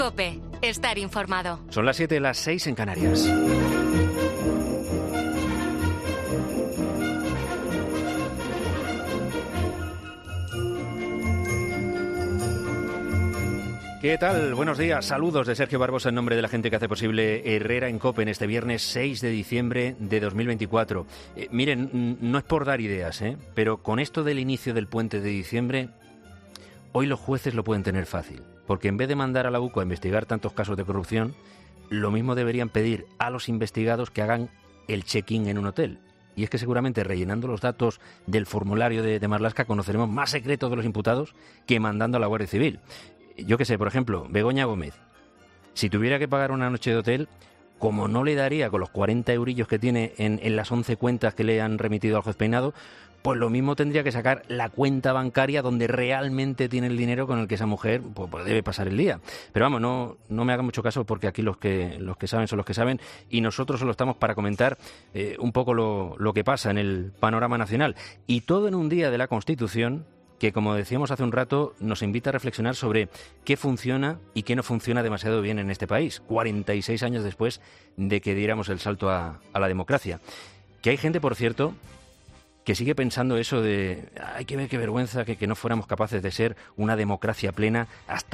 COPE. Estar informado. Son las 7, las 6 en Canarias. ¿Qué tal? Buenos días. Saludos de Sergio Barbosa en nombre de la gente que hace posible Herrera en COPE en este viernes 6 de diciembre de 2024. Miren, no es por dar ideas, pero con esto del inicio del puente de diciembre, hoy los jueces lo pueden tener fácil. Porque en vez de mandar a la UCO a investigar tantos casos de corrupción, lo mismo deberían pedir a los investigados que hagan el check-in en un hotel. Y es que seguramente rellenando los datos del formulario de Marlaska conoceremos más secretos de los imputados que mandando a la Guardia Civil. Yo qué sé, por ejemplo, Begoña Gómez, si tuviera que pagar una noche de hotel, como no le daría con los 40 eurillos que tiene en las 11 cuentas que le han remitido al juez Peinado, pues lo mismo tendría que sacar la cuenta bancaria donde realmente tiene el dinero con el que esa mujer pues debe pasar el día. Pero vamos, no me hagan mucho caso porque aquí los que saben son los que saben y nosotros solo estamos para comentar un poco lo que pasa en el panorama nacional. Y todo en un día de la Constitución que, como decíamos hace un rato, nos invita a reflexionar sobre qué funciona y qué no funciona demasiado bien en este país, 46 años después de que diéramos el salto a la democracia. Que hay gente, por cierto, que sigue pensando eso de hay que ver qué vergüenza que no fuéramos capaces de ser una democracia plena hasta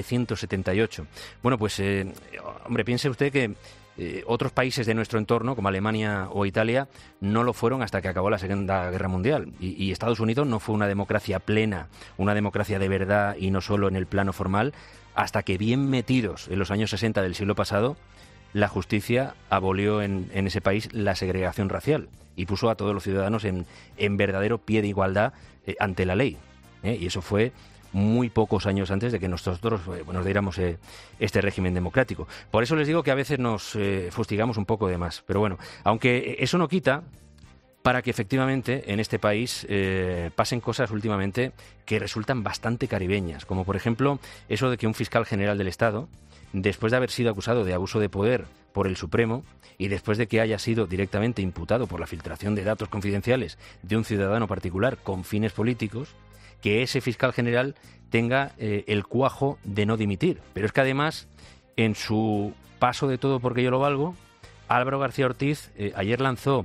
1978. Bueno, pues, hombre, piense usted que otros países de nuestro entorno, como Alemania o Italia, no lo fueron hasta que acabó la Segunda Guerra Mundial. Y Estados Unidos no fue una democracia plena, una democracia de verdad y no solo en el plano formal, hasta que bien metidos en los años 60 del siglo pasado, la justicia abolió en ese país la segregación racial y puso a todos los ciudadanos en verdadero pie de igualdad ante la ley. Y eso fue muy pocos años antes de que nosotros nos diéramos este régimen democrático. Por eso les digo que a veces nos fustigamos un poco de más. Pero bueno, aunque eso no quita para que efectivamente en este país pasen cosas últimamente que resultan bastante caribeñas, como por ejemplo eso de que un fiscal general del Estado, después de haber sido acusado de abuso de poder por el Supremo y después de que haya sido directamente imputado por la filtración de datos confidenciales de un ciudadano particular con fines políticos, que ese fiscal general tenga el cuajo de no dimitir. Pero es que además, en su paso de todo porque yo lo valgo, Álvaro García Ortiz ayer lanzó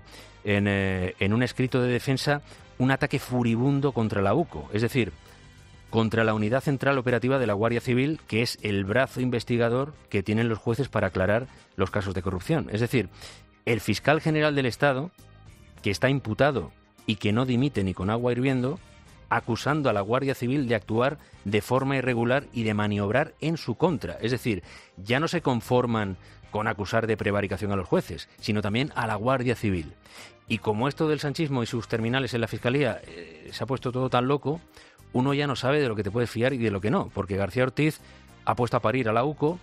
en un escrito de defensa un ataque furibundo contra la UCO, es decir, contra la Unidad Central Operativa de la Guardia Civil, que es el brazo investigador que tienen los jueces para aclarar los casos de corrupción. Es decir, el fiscal general del Estado, que está imputado y que no dimite ni con agua hirviendo, acusando a la Guardia Civil de actuar de forma irregular y de maniobrar en su contra. Es decir, ya no se conforman con acusar de prevaricación a los jueces, sino también a la Guardia Civil. Y como esto del sanchismo y sus terminales en la Fiscalía se ha puesto todo tan loco, uno ya no sabe de lo que te puedes fiar y de lo que no, porque García Ortiz ha puesto a parir a la UCO,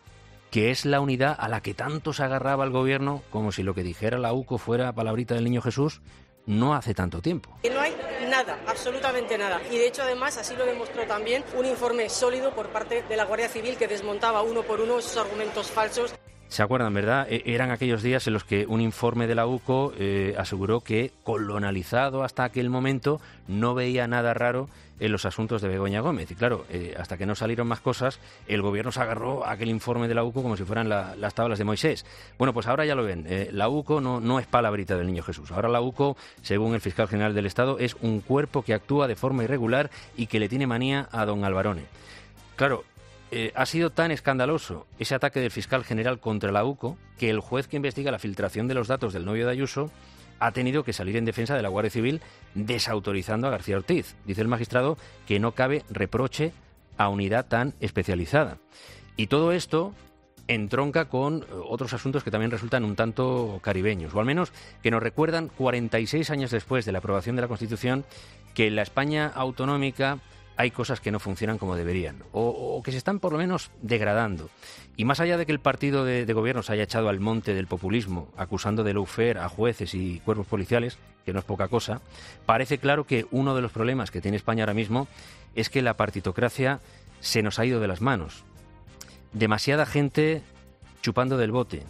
que es la unidad a la que tanto se agarraba el gobierno, como si lo que dijera la UCO fuera palabrita del Niño Jesús, no hace tanto tiempo. No hay nada, absolutamente nada. Y de hecho, además, así lo demostró también un informe sólido por parte de la Guardia Civil que desmontaba uno por uno esos argumentos falsos. ¿Se acuerdan, verdad? Eran aquellos días en los que un informe de la UCO aseguró que, con lo analizado hasta aquel momento, no veía nada raro en los asuntos de Begoña Gómez. Y claro, hasta que no salieron más cosas, el gobierno se agarró a aquel informe de la UCO como si fueran las tablas de Moisés. Bueno, pues ahora ya lo ven. La UCO no es palabrita del Niño Jesús. Ahora la UCO, según el fiscal general del Estado, es un cuerpo que actúa de forma irregular y que le tiene manía a don Alvarone. Claro, ha sido tan escandaloso ese ataque del fiscal general contra la UCO que el juez que investiga la filtración de los datos del novio de Ayuso ha tenido que salir en defensa de la Guardia Civil desautorizando a García Ortiz. Dice el magistrado que no cabe reproche a unidad tan especializada. Y todo esto entronca con otros asuntos que también resultan un tanto caribeños, o al menos que nos recuerdan 46 años después de la aprobación de la Constitución que en la España autonómica hay cosas que no funcionan como deberían, o que se están por lo menos degradando. Y más allá de que el partido de gobierno se haya echado al monte del populismo, acusando de lawfare a jueces y cuerpos policiales, que no es poca cosa, parece claro que uno de los problemas que tiene España ahora mismo es que la partitocracia se nos ha ido de las manos. Demasiada gente chupando del bote,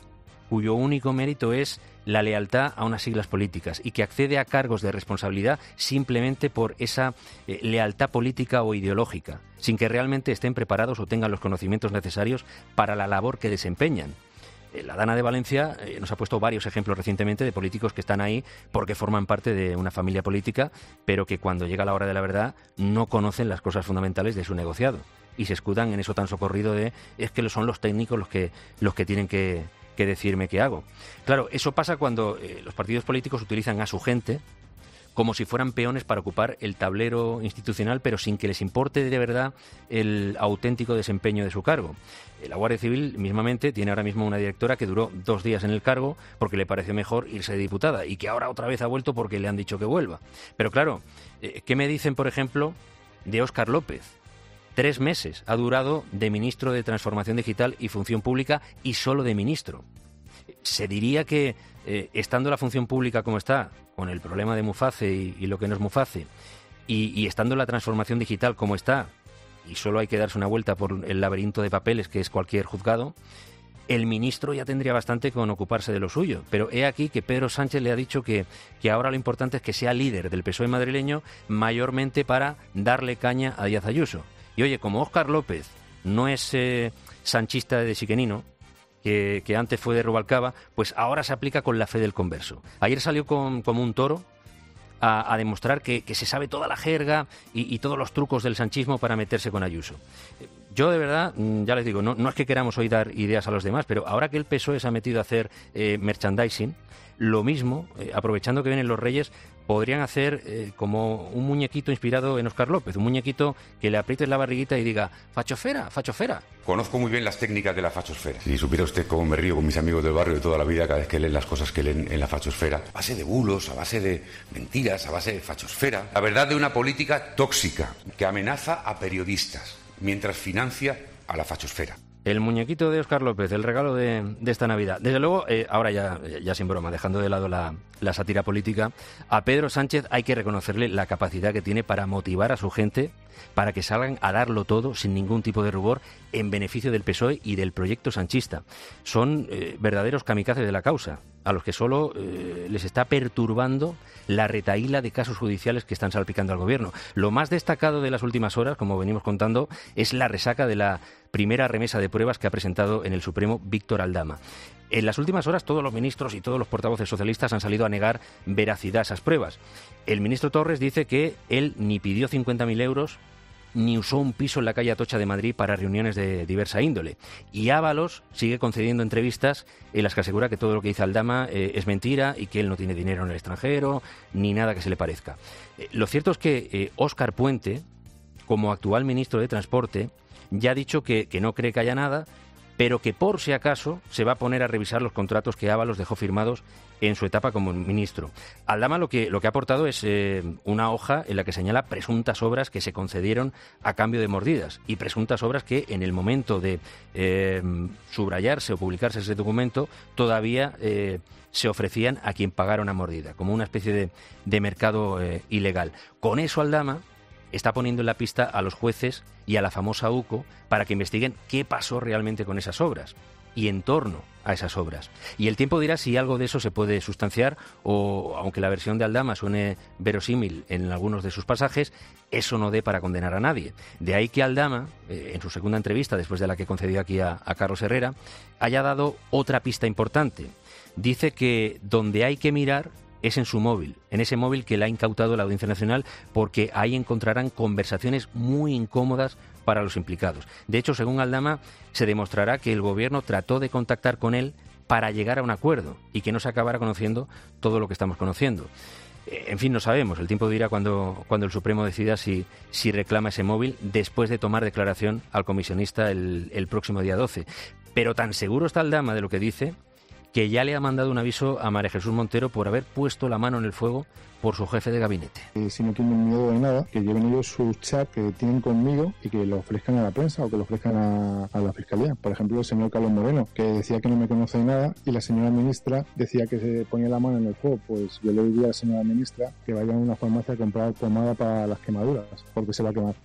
cuyo único mérito es la lealtad a unas siglas políticas y que accede a cargos de responsabilidad simplemente por esa lealtad política o ideológica, sin que realmente estén preparados o tengan los conocimientos necesarios para la labor que desempeñan. La Dana de Valencia nos ha puesto varios ejemplos recientemente de políticos que están ahí porque forman parte de una familia política, pero que cuando llega la hora de la verdad no conocen las cosas fundamentales de su negociado y se escudan en eso tan socorrido de es que son los técnicos los que tienen que decirme qué hago. Claro, eso pasa cuando los partidos políticos utilizan a su gente como si fueran peones para ocupar el tablero institucional, pero sin que les importe de verdad el auténtico desempeño de su cargo. La Guardia Civil mismamente tiene ahora mismo una directora que duró 2 días en el cargo porque le pareció mejor irse de diputada y que ahora otra vez ha vuelto porque le han dicho que vuelva. Pero claro, ¿qué me dicen, por ejemplo, de Óscar López? 3 meses ha durado de ministro de Transformación Digital y Función Pública y solo de ministro. Se diría que estando la función pública como está, con el problema de Muface y lo que no es Muface, y estando la transformación digital como está, y solo hay que darse una vuelta por el laberinto de papeles que es cualquier juzgado, el ministro ya tendría bastante con ocuparse de lo suyo. Pero he aquí que Pedro Sánchez le ha dicho que ahora lo importante es que sea líder del PSOE madrileño, mayormente para darle caña a Díaz Ayuso. Y oye, como Óscar López no es sanchista de Siquenino, que antes fue de Rubalcaba, pues ahora se aplica con la fe del converso. Ayer salió como un toro a demostrar que se sabe toda la jerga y todos los trucos del sanchismo para meterse con Ayuso. Yo, de verdad, ya les digo, no es que queramos hoy dar ideas a los demás, pero ahora que el PSOE se ha metido a hacer merchandising, lo mismo, aprovechando que vienen los Reyes, podrían hacer como un muñequito inspirado en Óscar López, un muñequito que le aprietes la barriguita y diga fachosfera, fachosfera. Conozco muy bien las técnicas de la fachosfera. Si supiera usted cómo me río con mis amigos del barrio de toda la vida cada vez que leen las cosas que leen en la fachosfera. A base de bulos, a base de mentiras, a base de fachosfera. La verdad de una política tóxica que amenaza a periodistas mientras financia a la fachosfera. El muñequito de Óscar López, el regalo de esta Navidad. Desde luego, ahora ya sin broma, dejando de lado la sátira política, a Pedro Sánchez hay que reconocerle la capacidad que tiene para motivar a su gente para que salgan a darlo todo sin ningún tipo de rubor en beneficio del PSOE y del proyecto sanchista. Son verdaderos kamikazes de la causa, a los que solo les está perturbando la retahíla de casos judiciales que están salpicando al gobierno. Lo más destacado de las últimas horas, como venimos contando, es la resaca de la primera remesa de pruebas que ha presentado en el Supremo Víctor Aldama. En las últimas horas todos los ministros y todos los portavoces socialistas han salido a negar veracidad a esas pruebas. El ministro Torres dice que él ni pidió 50.000 euros ni usó un piso en la calle Atocha de Madrid para reuniones de diversa índole. Y Ábalos sigue concediendo entrevistas en las que asegura que todo lo que dice Aldama es mentira y que él no tiene dinero en el extranjero ni nada que se le parezca. Lo cierto es que Óscar Puente, como actual ministro de Transporte, ya ha dicho que no cree que haya nada, pero que por si acaso se va a poner a revisar los contratos que Ábalos dejó firmados en su etapa como ministro. Aldama lo que ha aportado es una hoja en la que señala presuntas obras que se concedieron a cambio de mordidas y presuntas obras que en el momento de subrayarse o publicarse ese documento todavía se ofrecían a quien pagara una mordida, como una especie de mercado ilegal. Con eso Aldama está poniendo en la pista a los jueces y a la famosa UCO para que investiguen qué pasó realmente con esas obras y en torno a esas obras. Y el tiempo dirá si algo de eso se puede sustanciar o, aunque la versión de Aldama suene verosímil en algunos de sus pasajes, eso no dé para condenar a nadie. De ahí que Aldama, en su segunda entrevista, después de la que concedió aquí a Carlos Herrera, haya dado otra pista importante. Dice que donde hay que mirar es en su móvil, en ese móvil que le ha incautado la Audiencia Nacional, porque ahí encontrarán conversaciones muy incómodas para los implicados. De hecho, según Aldama, se demostrará que el gobierno trató de contactar con él para llegar a un acuerdo y que no se acabara conociendo todo lo que estamos conociendo. En fin, no sabemos. El tiempo dirá cuando el Supremo decida si reclama ese móvil después de tomar declaración al comisionista el próximo día 12. Pero tan seguro está Aldama de lo que dice que ya le ha mandado un aviso a María Jesús Montero por haber puesto la mano en el fuego por su jefe de gabinete. Si no tienen miedo de nada, que lleven ellos sus chats que tienen conmigo y que lo ofrezcan a la prensa o que lo ofrezcan a la Fiscalía. Por ejemplo, el señor Carlos Moreno, que decía que no me conoce de nada, y la señora ministra decía que se ponía la mano en el fuego. Pues yo le diría a la señora ministra que vaya a una farmacia a comprar pomada para las quemaduras, porque se va a quemar.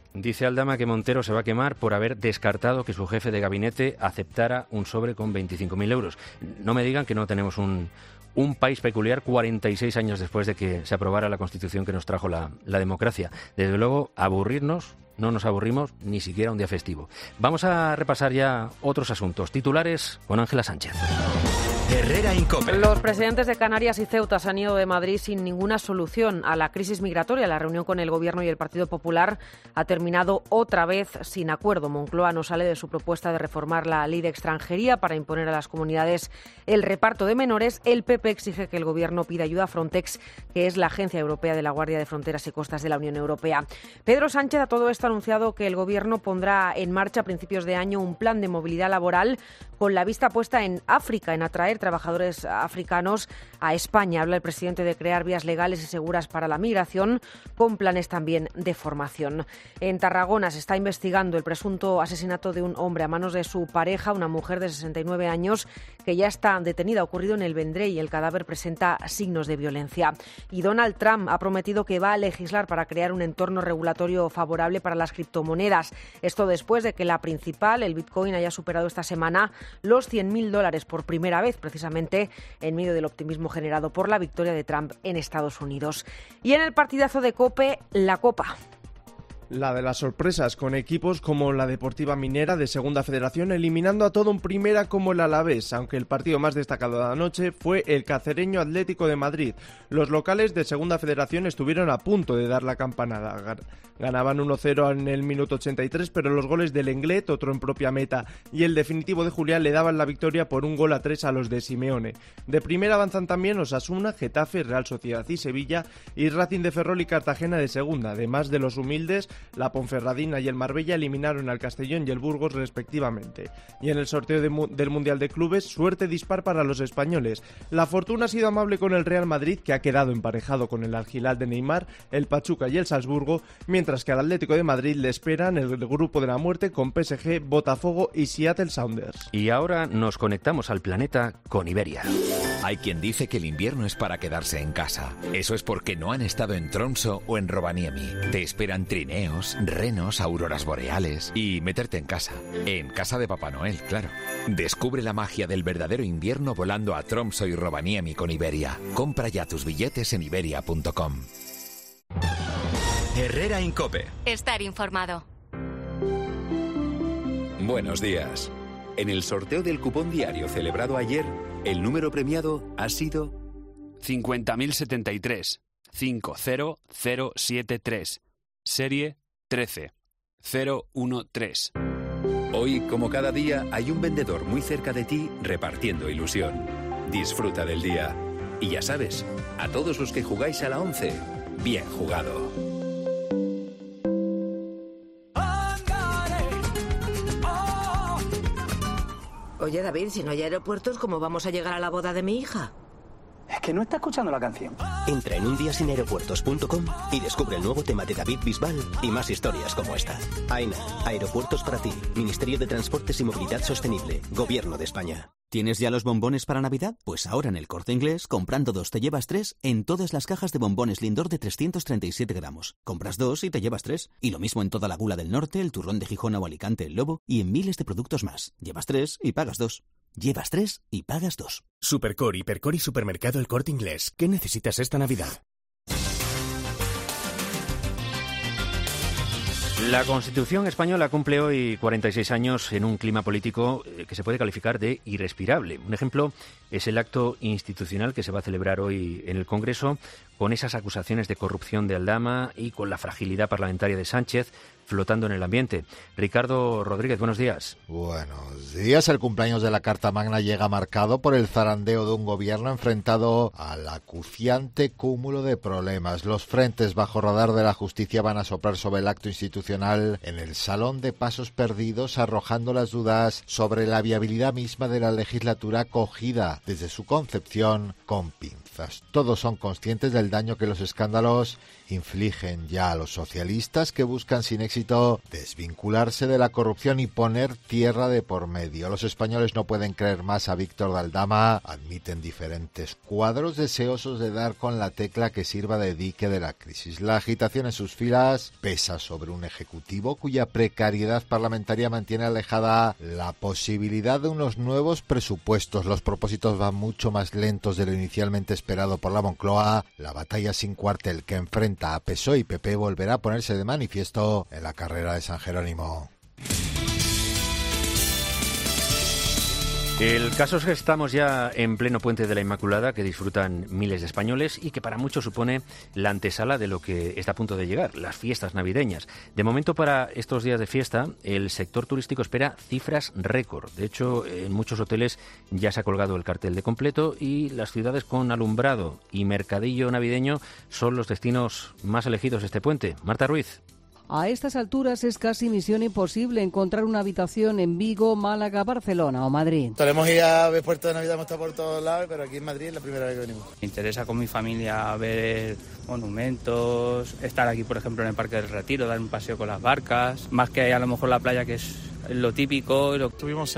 Dice Aldama que Montero se va a quemar por haber descartado que su jefe de gabinete aceptara un sobre con 25.000 euros. No me digan que no tenemos un país peculiar 46 años después de que se aprobara la Constitución que nos trajo la democracia. Desde luego, aburrirnos, no nos aburrimos ni siquiera un día festivo. Vamos a repasar ya otros asuntos. Titulares con Ángela Sánchez. Herrera Incope. Los presidentes de Canarias y Ceuta se han ido de Madrid sin ninguna solución a la crisis migratoria. La reunión con el Gobierno y el Partido Popular ha terminado otra vez sin acuerdo. Moncloa no sale de su propuesta de reformar la ley de extranjería para imponer a las comunidades el reparto de menores. El PP exige que el Gobierno pida ayuda a Frontex, que es la Agencia Europea de la Guardia de Fronteras y Costas de la Unión Europea. Pedro Sánchez a todo esto ha anunciado que el Gobierno pondrá en marcha a principios de año un plan de movilidad laboral con la vista puesta en África, en atraer trabajadores africanos a España. Habla el presidente de crear vías legales y seguras para la migración, con planes también de formación. En Tarragona se está investigando el presunto asesinato de un hombre a manos de su pareja, una mujer de 69 años, que ya está detenida. Ha ocurrido en el Vendrell y el cadáver presenta signos de violencia. Y Donald Trump ha prometido que va a legislar para crear un entorno regulatorio favorable para las criptomonedas. Esto después de que la principal, el Bitcoin, haya superado esta semana los $100.000 por primera vez, precisamente en medio del optimismo generado por la victoria de Trump en Estados Unidos. Y en el partidazo de COPE, la Copa. La de las sorpresas, con equipos como la Deportiva Minera de Segunda Federación eliminando a todo en Primera como el Alavés, aunque el partido más destacado de la noche fue el Cacereño Atlético de Madrid. Los locales de Segunda Federación estuvieron a punto de dar la campanada. Ganaban 1-0 en el minuto 83, pero los goles del Lenglet, otro en propia meta, y el definitivo de Julián le daban la victoria por 1-3 a los de Simeone. De Primera avanzan también Osasuna, Getafe, Real Sociedad y Sevilla, y Racing de Ferrol y Cartagena de Segunda. Además de los humildes, la Ponferradina y el Marbella eliminaron al Castellón y el Burgos respectivamente. Y en el sorteo del Mundial de Clubes, suerte dispar para los españoles. La fortuna ha sido amable con el Real Madrid, que ha quedado emparejado con el Al Hilal de Neymar, el Pachuca y el Salzburgo, mientras que al Atlético de Madrid le esperan el grupo de la muerte con PSG, Botafogo y Seattle Sounders. Y ahora nos conectamos al planeta con Iberia. Hay quien dice que el invierno es para quedarse en casa. Eso es porque no han estado en Tromsø o en Rovaniemi. Te esperan trineos, renos, auroras boreales y meterte en casa. En casa de Papá Noel, claro. Descubre la magia del verdadero invierno volando a Tromsø y Rovaniemi con Iberia. Compra ya tus billetes en iberia.com. Herrera Incope. Estar informado. Buenos días. En el sorteo del cupón diario celebrado ayer, el número premiado ha sido 50.073 50073, serie 13013. Hoy, como cada día, hay un vendedor muy cerca de ti repartiendo ilusión. Disfruta del día. Y ya sabes, a todos los que jugáis a la 11, bien jugado. Oye, David, si no hay aeropuertos, ¿cómo vamos a llegar a la boda de mi hija? Es que no está escuchando la canción. Entra en undiasinaeropuertos.com y descubre el nuevo tema de David Bisbal y más historias como esta. AENA, Aeropuertos para ti. Ministerio de Transportes y Movilidad Sostenible. Gobierno de España. ¿Tienes ya los bombones para Navidad? Pues ahora en el Corte Inglés, comprando 2 te llevas 3 en todas las cajas de bombones Lindor de 337 gramos. Compras 2 y te llevas 3. Y lo mismo en toda la Gula del Norte, el turrón de Gijón o Alicante, el Lobo y en miles de productos más. Llevas 3 y pagas 2. Llevas 3 y pagas 2. Supercor, Hipercor y Supermercado El Corte Inglés. ¿Qué necesitas esta Navidad? La Constitución española cumple hoy 46 años en un clima político que se puede calificar de irrespirable. Un ejemplo es el acto institucional que se va a celebrar hoy en el Congreso, con esas acusaciones de corrupción de Aldama y con la fragilidad parlamentaria de Sánchez flotando en el ambiente. Ricardo Rodríguez, buenos días. Buenos días. El cumpleaños de la Carta Magna llega marcado por el zarandeo de un gobierno enfrentado al acuciante cúmulo de problemas. Los frentes bajo radar de la justicia van a soplar sobre el acto institucional en el Salón de Pasos Perdidos, arrojando las dudas sobre la viabilidad misma de la legislatura acogida desde su concepción con pinzas. fuerzas. Todos son conscientes del daño que los escándalos infligen ya a los socialistas, que buscan sin éxito desvincularse de la corrupción y poner tierra de por medio. Los españoles no pueden creer más a Víctor de Aldama, admiten diferentes cuadros deseosos de dar con la tecla que sirva de dique de la crisis. La agitación en sus filas pesa sobre un ejecutivo cuya precariedad parlamentaria mantiene alejada la posibilidad de unos nuevos presupuestos. Los propósitos van mucho más lentos de lo inicialmente esperado por la Moncloa. La batalla sin cuartel que enfrenta a PSOE y PP volverá a ponerse de manifiesto en la carrera de San Jerónimo. El caso es que estamos ya en pleno Puente de la Inmaculada, que disfrutan miles de españoles y que para muchos supone la antesala de lo que está a punto de llegar, las fiestas navideñas. De momento, para estos días de fiesta, el sector turístico espera cifras récord. De hecho, en muchos hoteles ya se ha colgado el cartel de completo y las ciudades con alumbrado y mercadillo navideño son los destinos más elegidos este puente. Marta Ruiz. A estas alturas es casi misión imposible encontrar una habitación en Vigo, Málaga, Barcelona o Madrid. Solemos ir a ver Puerto de Navidad, hemos estado por todos lados, pero aquí en Madrid es la primera vez que venimos. Me interesa con mi familia ver monumentos, estar aquí, por ejemplo, en el Parque del Retiro, dar un paseo con las barcas, más que a lo mejor la playa, que es lo típico. Estuvimos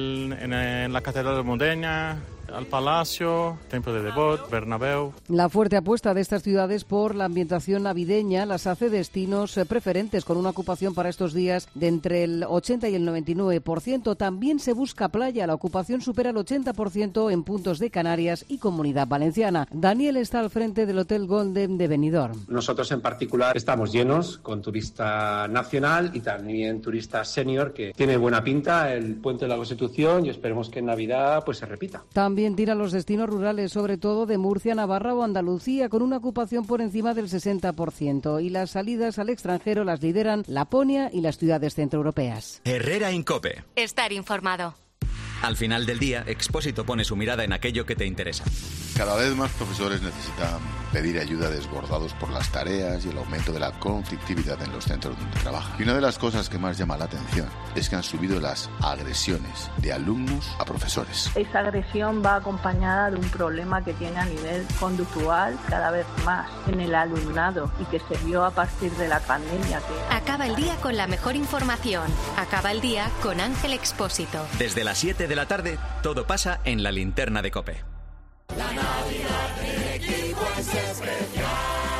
en la Catedral de Modena, al Palacio, Templo de Devot, Bernabéu. La fuerte apuesta de estas ciudades por la ambientación navideña las hace destinos preferentes, con una ocupación para estos días de entre el 80 y el 99%. También se busca playa, la ocupación supera el 80% en puntos de Canarias y Comunidad Valenciana. Daniel está al frente del Hotel Golden de Benidorm. Nosotros en particular estamos llenos con turista nacional y también turista senior, que tiene buena pinta el Puente de la Constitución, y esperemos que en Navidad pues se repita. También tiran los destinos rurales, sobre todo de Murcia, Navarra o Andalucía, con una ocupación por encima del 60%. Y las salidas al extranjero las lideran Laponia y las ciudades centroeuropeas. Herrera en COPE. Estar informado. Al final del día, Expósito pone su mirada en aquello que te interesa. Cada vez más profesores necesitan pedir ayuda desbordados por las tareas y el aumento de la conflictividad en los centros donde trabajan. Y una de las cosas que más llama la atención es que han subido las agresiones de alumnos a profesores. Esa agresión va acompañada de un problema que tiene a nivel conductual cada vez más en el alumnado y que se vio a partir de la pandemia. Acaba el día con la mejor información. Acaba el día con Ángel Expósito. Desde las 7 de la tarde, todo pasa en la linterna de COPE. La Navidad del equipo es especial.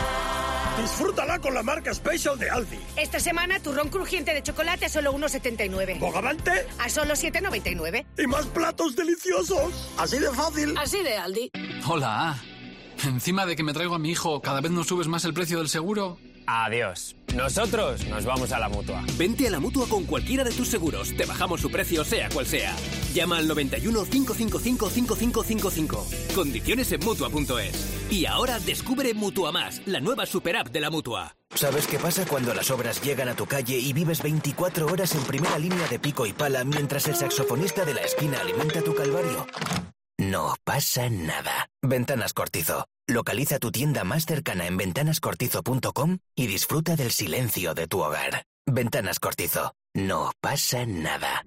Disfrútala con la marca Special de Aldi. Esta semana, turrón crujiente de chocolate a solo 1,79. ¿Bogavante? A solo 7,99. Y más platos deliciosos. Así de fácil. Así de Aldi. Hola. Encima de que me traigo a mi hijo, ¿cada vez nos subes más el precio del seguro? Adiós. Nosotros nos vamos a la Mutua. Vente a la Mutua con cualquiera de tus seguros. Te bajamos su precio, sea cual sea. Llama al 91 555 5555. Condiciones en Mutua.es. Y ahora descubre Mutua Más, la nueva super app de la Mutua. ¿Sabes qué pasa cuando las obras llegan a tu calle y vives 24 horas en primera línea de pico y pala mientras el saxofonista de la esquina alimenta tu calvario? No pasa nada. Ventanas Cortizo. Localiza tu tienda más cercana en ventanascortizo.com y disfruta del silencio de tu hogar. Ventanas Cortizo. No pasa nada.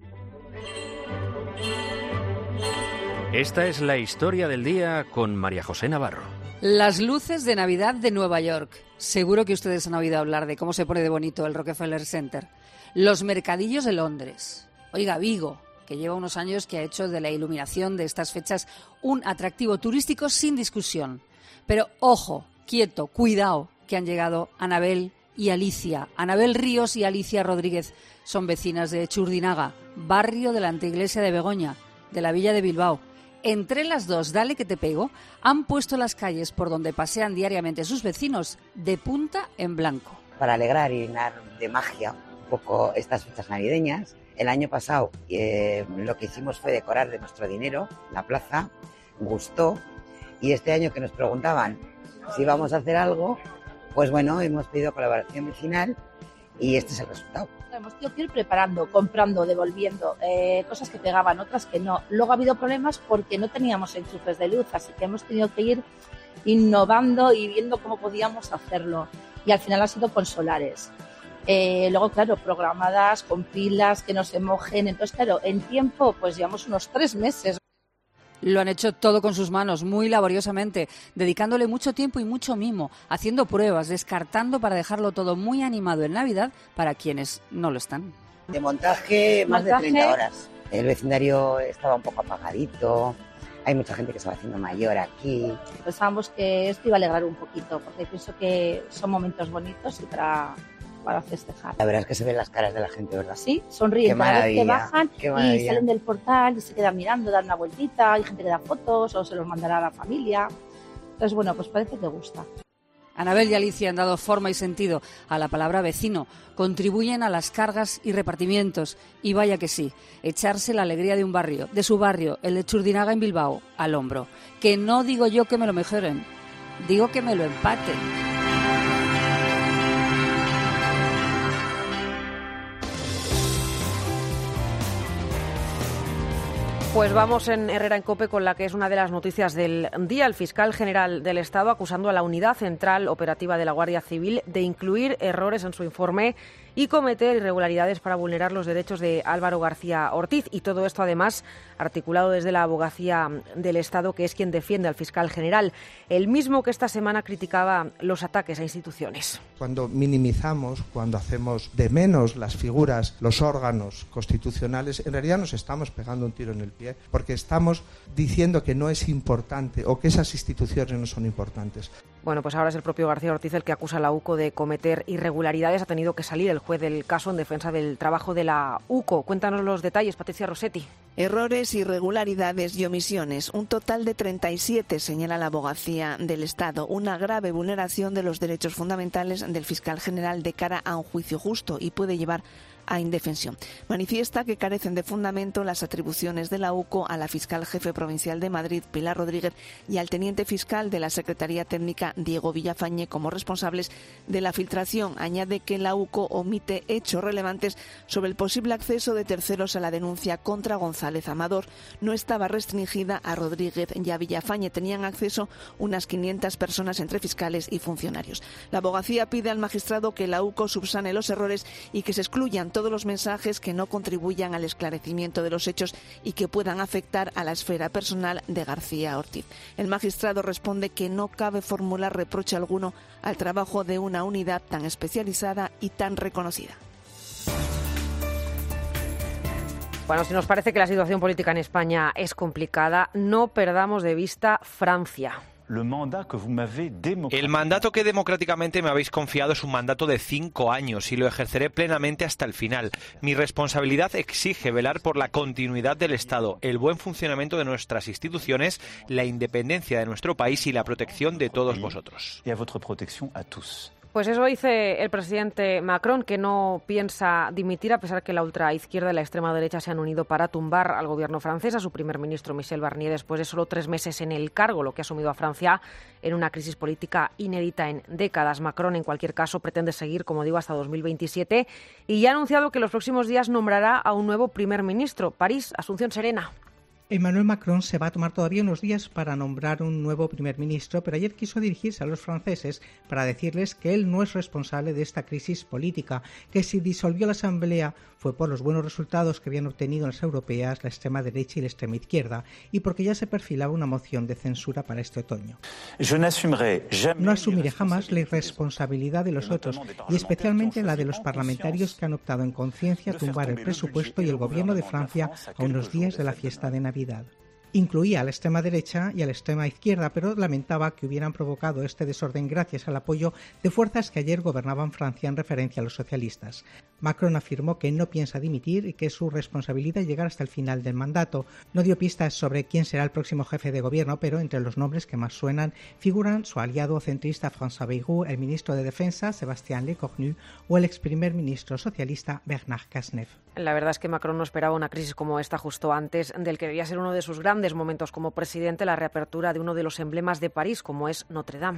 Esta es la historia del día con María José Navarro. Las luces de Navidad de Nueva York. Seguro que ustedes han oído hablar de cómo se pone de bonito el Rockefeller Center. Los mercadillos de Londres. Oiga, Vigo, que lleva unos años que ha hecho de la iluminación de estas fechas un atractivo turístico sin discusión. Pero ojo, quieto, cuidado, que han llegado Anabel y Alicia. Anabel Ríos y Alicia Rodríguez son vecinas de Churdinaga, barrio de la anteiglesia de Begoña, de la villa de Bilbao. Entre las dos, dale que te pego, han puesto las calles por donde pasean diariamente sus vecinos de punta en blanco. Para alegrar y llenar de magia un poco estas fechas navideñas, el año pasado lo que hicimos fue decorar de nuestro dinero la plaza, gustó, y este año que nos preguntaban si íbamos a hacer algo, pues bueno, hemos pedido colaboración vecinal y este es el resultado. Hemos tenido que ir preparando, comprando, devolviendo, cosas que pegaban, otras que no. Luego ha habido problemas porque no teníamos enchufes de luz, así que hemos tenido que ir innovando y viendo cómo podíamos hacerlo. Y al final ha sido con solares. Luego, claro, programadas con pilas que no se mojen. Entonces, claro, en tiempo, pues llevamos unos 3 meses. Lo han hecho todo con sus manos, muy laboriosamente, dedicándole mucho tiempo y mucho mimo, haciendo pruebas, descartando para dejarlo todo muy animado en Navidad para quienes no lo están. De montaje, más de 30 horas. El vecindario estaba un poco apagadito, hay mucha gente que se va haciendo mayor aquí. Pensábamos que esto iba a alegrar un poquito, porque pienso que son momentos bonitos y para festejar. La verdad es que se ven las caras de la gente, ¿verdad? Sí, sonríen cada vez que bajan y salen del portal y se quedan mirando, dan una vueltita, hay gente que da fotos o se los mandará a la familia. Entonces, bueno, pues parece que gusta. Anabel y Alicia han dado forma y sentido a la palabra vecino, contribuyen a las cargas y repartimientos, y vaya que sí, echarse la alegría de un barrio, de su barrio, el de Txurdinaga en Bilbao, al hombro. Que no digo yo que me lo mejoren, digo que me lo empaten. Pues vamos en Herrera en COPE con la que es una de las noticias del día. El fiscal general del Estado acusando a la Unidad Central Operativa de la Guardia Civil de incluir errores en su informe y cometer irregularidades para vulnerar los derechos de Álvaro García Ortiz. Y todo esto, además, articulado desde la Abogacía del Estado, que es quien defiende al fiscal general, el mismo que esta semana criticaba los ataques a instituciones. Cuando minimizamos, cuando hacemos de menos las figuras, los órganos constitucionales, en realidad nos estamos pegando un tiro en el pie, porque estamos diciendo que no es importante o que esas instituciones no son importantes. Bueno, pues ahora es el propio García Ortiz el que acusa a la UCO de cometer irregularidades. Ha tenido que salir el juez del caso en defensa del trabajo de la UCO. Cuéntanos los detalles, Patricia Rossetti. Errores, irregularidades y omisiones. Un total de 37, señala la Abogacía del Estado. Una grave vulneración de los derechos fundamentales del fiscal general de cara a un juicio justo y puede llevar a indefensión. Manifiesta que carecen de fundamento las atribuciones de la UCO a la fiscal jefe provincial de Madrid, Pilar Rodríguez, y al teniente fiscal de la Secretaría Técnica, Diego Villafañe, como responsables de la filtración. Añade que la UCO omite hechos relevantes sobre el posible acceso de terceros a la denuncia contra González Amador. No estaba restringida a Rodríguez y a Villafañe. Tenían acceso unas 500 personas entre fiscales y funcionarios. La abogacía pide al magistrado que la UCO subsane los errores y que se excluyan todos los mensajes que no contribuyan al esclarecimiento de los hechos y que puedan afectar a la esfera personal de García Ortiz. El magistrado responde que no cabe formular reproche alguno al trabajo de una unidad tan especializada y tan reconocida. Bueno, si nos parece que la situación política en España es complicada, no perdamos de vista Francia. El mandato que democráticamente me habéis confiado es un mandato de 5 años y lo ejerceré plenamente hasta el final. Mi responsabilidad exige velar por la continuidad del Estado, el buen funcionamiento de nuestras instituciones, la independencia de nuestro país y la protección de todos vosotros. Pues eso dice el presidente Macron, que no piensa dimitir a pesar que la ultraizquierda y la extrema derecha se han unido para tumbar al gobierno francés, a su primer ministro Michel Barnier, después de solo 3 meses en el cargo, lo que ha sumido a Francia en una crisis política inédita en décadas. Macron, en cualquier caso, pretende seguir, como digo, hasta 2027 y ya ha anunciado que en los próximos días nombrará a un nuevo primer ministro. París, Asunción Serena. Emmanuel Macron se va a tomar todavía unos días para nombrar un nuevo primer ministro, pero ayer quiso dirigirse a los franceses para decirles que él no es responsable de esta crisis política, que si disolvió la Asamblea fue por los buenos resultados que habían obtenido en las europeas la extrema derecha y la extrema izquierda, y porque ya se perfilaba una moción de censura para este otoño. No asumiré jamás la irresponsabilidad de los otros, y especialmente la de los parlamentarios que han optado en conciencia tumbar el presupuesto y el gobierno de Francia a unos días de la fiesta de Navidad. Incluía a la extrema derecha y a la extrema izquierda, pero lamentaba que hubieran provocado este desorden gracias al apoyo de fuerzas que ayer gobernaban Francia en referencia a los socialistas. Macron afirmó que no piensa dimitir y que es su responsabilidad llegar hasta el final del mandato. No dio pistas sobre quién será el próximo jefe de gobierno, pero entre los nombres que más suenan figuran su aliado centrista François Bayrou, el ministro de Defensa Sébastien Lecornu o el ex primer ministro socialista Bernard Cazeneuve. La verdad es que Macron no esperaba una crisis como esta justo antes del que debía ser uno de sus grandes momentos como presidente, la reapertura de uno de los emblemas de París, como es Notre Dame.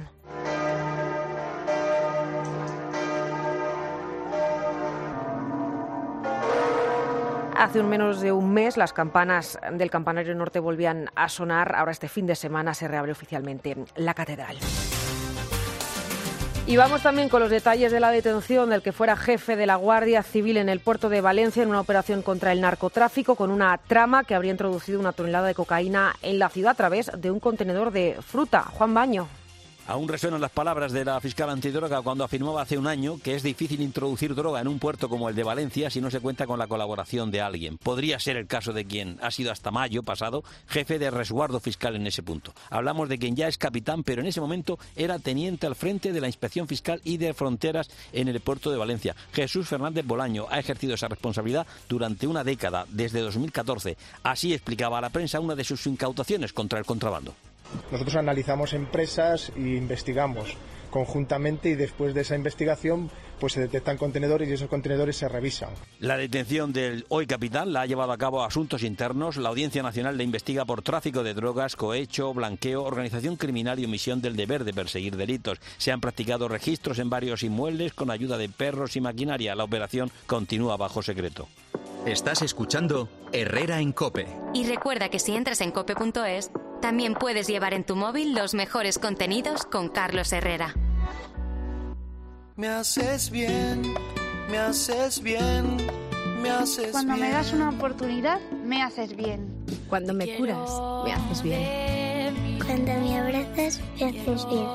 Hace menos de un mes las campanas del campanario norte volvían a sonar. Ahora este fin de semana se reabre oficialmente la catedral. Y vamos también con los detalles de la detención del que fuera jefe de la Guardia Civil en el puerto de Valencia en una operación contra el narcotráfico con una trama que habría introducido 1 tonelada de cocaína en la ciudad a través de un contenedor de fruta. Juan Baño. Aún resuenan las palabras de la fiscal antidroga cuando afirmaba hace un año que es difícil introducir droga en un puerto como el de Valencia si no se cuenta con la colaboración de alguien. Podría ser el caso de quien ha sido hasta mayo pasado jefe de resguardo fiscal en ese punto. Hablamos de quien ya es capitán, pero en ese momento era teniente al frente de la Inspección Fiscal y de Fronteras en el puerto de Valencia. Jesús Fernández Bolaño ha ejercido esa responsabilidad durante una década, desde 2014. Así explicaba a la prensa una de sus incautaciones contra el contrabando. Nosotros analizamos empresas e investigamos conjuntamente y después de esa investigación pues se detectan contenedores y esos contenedores se revisan. La detención del hoy capitán la ha llevado a cabo Asuntos Internos. La Audiencia Nacional le investiga por tráfico de drogas, cohecho, blanqueo, organización criminal y omisión del deber de perseguir delitos. Se han practicado registros en varios inmuebles con ayuda de perros y maquinaria. La operación continúa bajo secreto. Estás escuchando Herrera en COPE. Y recuerda que si entras en cope.es, también puedes llevar en tu móvil los mejores contenidos con Carlos Herrera. Me haces bien, me haces bien, me haces Cuando bien. me das una oportunidad, me haces bien. Cuando me curas, me haces bien. Cuando me abrazas, me haces bien.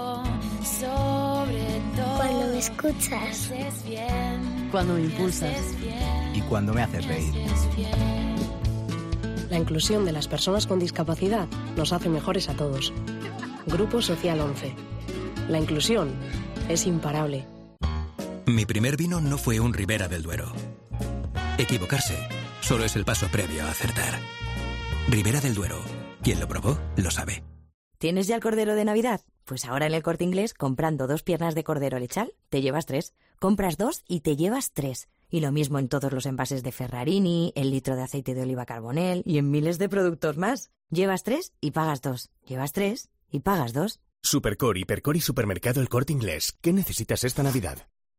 Cuando me escuchas. Cuando me impulsas. Y cuando me haces reír. La inclusión de las personas con discapacidad nos hace mejores a todos. Grupo Social 11. La inclusión es imparable. Mi primer vino no fue un Ribera del Duero. Equivocarse solo es el paso previo a acertar. Ribera del Duero. Quien lo probó, lo sabe. ¿Tienes ya el cordero de Navidad? Pues ahora en El Corte Inglés, comprando 2 piernas de cordero lechal, te llevas 3. Compras 2 y te llevas 3. Y lo mismo en todos los envases de Ferrarini, el litro de aceite de oliva Carbonell y en miles de productos más. Llevas 3 y pagas 2. Llevas 3 y pagas 2. Supercor, Hipercor y Supermercado El Corte Inglés. ¿Qué necesitas esta Navidad?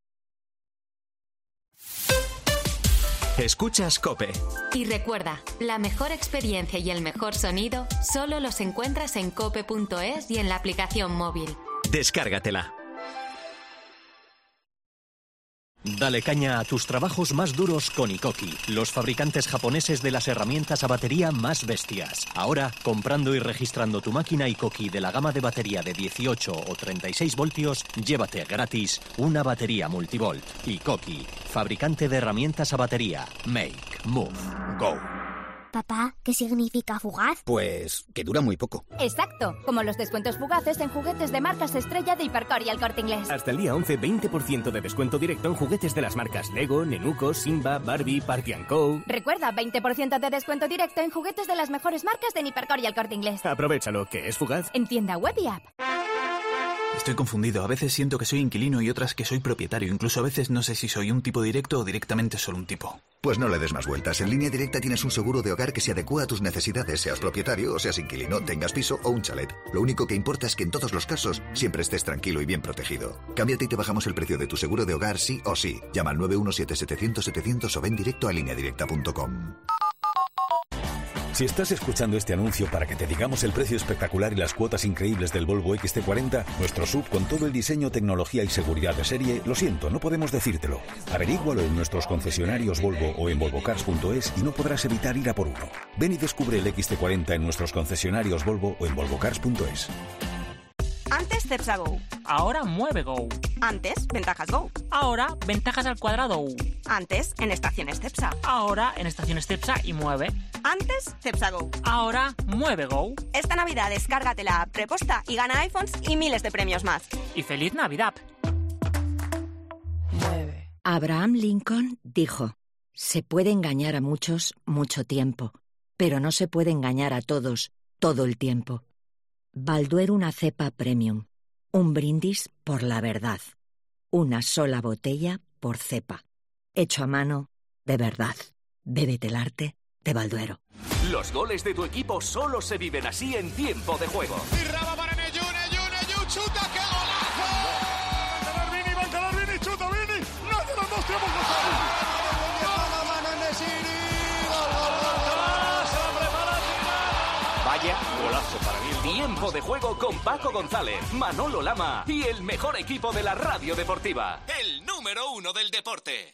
Escuchas COPE. Y recuerda, la mejor experiencia y el mejor sonido solo los encuentras en cope.es y en la aplicación móvil. Descárgatela. Dale caña a tus trabajos más duros con Ikoki, los fabricantes japoneses de las herramientas a batería más bestias. Ahora, comprando y registrando tu máquina Ikoki de la gama de batería de 18 o 36 voltios, llévate gratis una batería multivolt. Ikoki, fabricante de herramientas a batería. Make, move, go. Papá, ¿qué significa fugaz? Pues que dura muy poco. Exacto, como los descuentos fugaces en juguetes de marcas estrella de Hipercor y El Corte Inglés. Hasta el día 11, 20% de descuento directo en juguetes de las marcas Lego, Nenuco, Simba, Barbie, Party & Co. Recuerda, 20% de descuento directo en juguetes de las mejores marcas de Hipercor y El Corte Inglés. Aprovechalo, que es fugaz. En tienda web y app. Estoy confundido. A veces siento que soy inquilino y otras que soy propietario. Incluso a veces no sé si soy un tipo directo o directamente solo un tipo. Pues no le des más vueltas. En Línea Directa tienes un seguro de hogar que se adecua a tus necesidades, seas propietario o seas inquilino, tengas piso o un chalet. Lo único que importa es que en todos los casos siempre estés tranquilo y bien protegido. Cámbiate y te bajamos el precio de tu seguro de hogar sí o sí. Llama al 917-700-700 o ven directo a lineadirecta.com. Si estás escuchando este anuncio para que te digamos el precio espectacular y las cuotas increíbles del Volvo XC40, nuestro SUV con todo el diseño, tecnología y seguridad de serie, lo siento, no podemos decírtelo. Averígualo en nuestros concesionarios Volvo o en volvocars.es y no podrás evitar ir a por uno. Ven y descubre el XC40 en nuestros concesionarios Volvo o en volvocars.es. Antes Cepsa Go. Ahora Mueve Go. Antes Ventajas Go. Ahora Ventajas al cuadrado. Antes en Estaciones Cepsa. Ahora en Estaciones Cepsa y Mueve. Antes Cepsa Go. Ahora Mueve Go. Esta Navidad descárgate la app Preposta y gana iPhones y miles de premios más. Y feliz Navidad. Abraham Lincoln dijo: se puede engañar a muchos mucho tiempo, pero no se puede engañar a todos todo el tiempo. Balduero, una cepa premium. Un brindis por la verdad. Una sola botella por cepa. Hecho a mano, de verdad. Bébete el arte de Balduero. Los goles de tu equipo solo se viven así en tiempo de juego. Y Raba para Neyu, chuta, ¡qué golazo! Va a ganar Vini, chuta Vini. No hace los dos tiempos Vaya golazo para mí. Tiempo de juego con Paco González, Manolo Lama y el mejor equipo de la radio deportiva. El número 1 del deporte.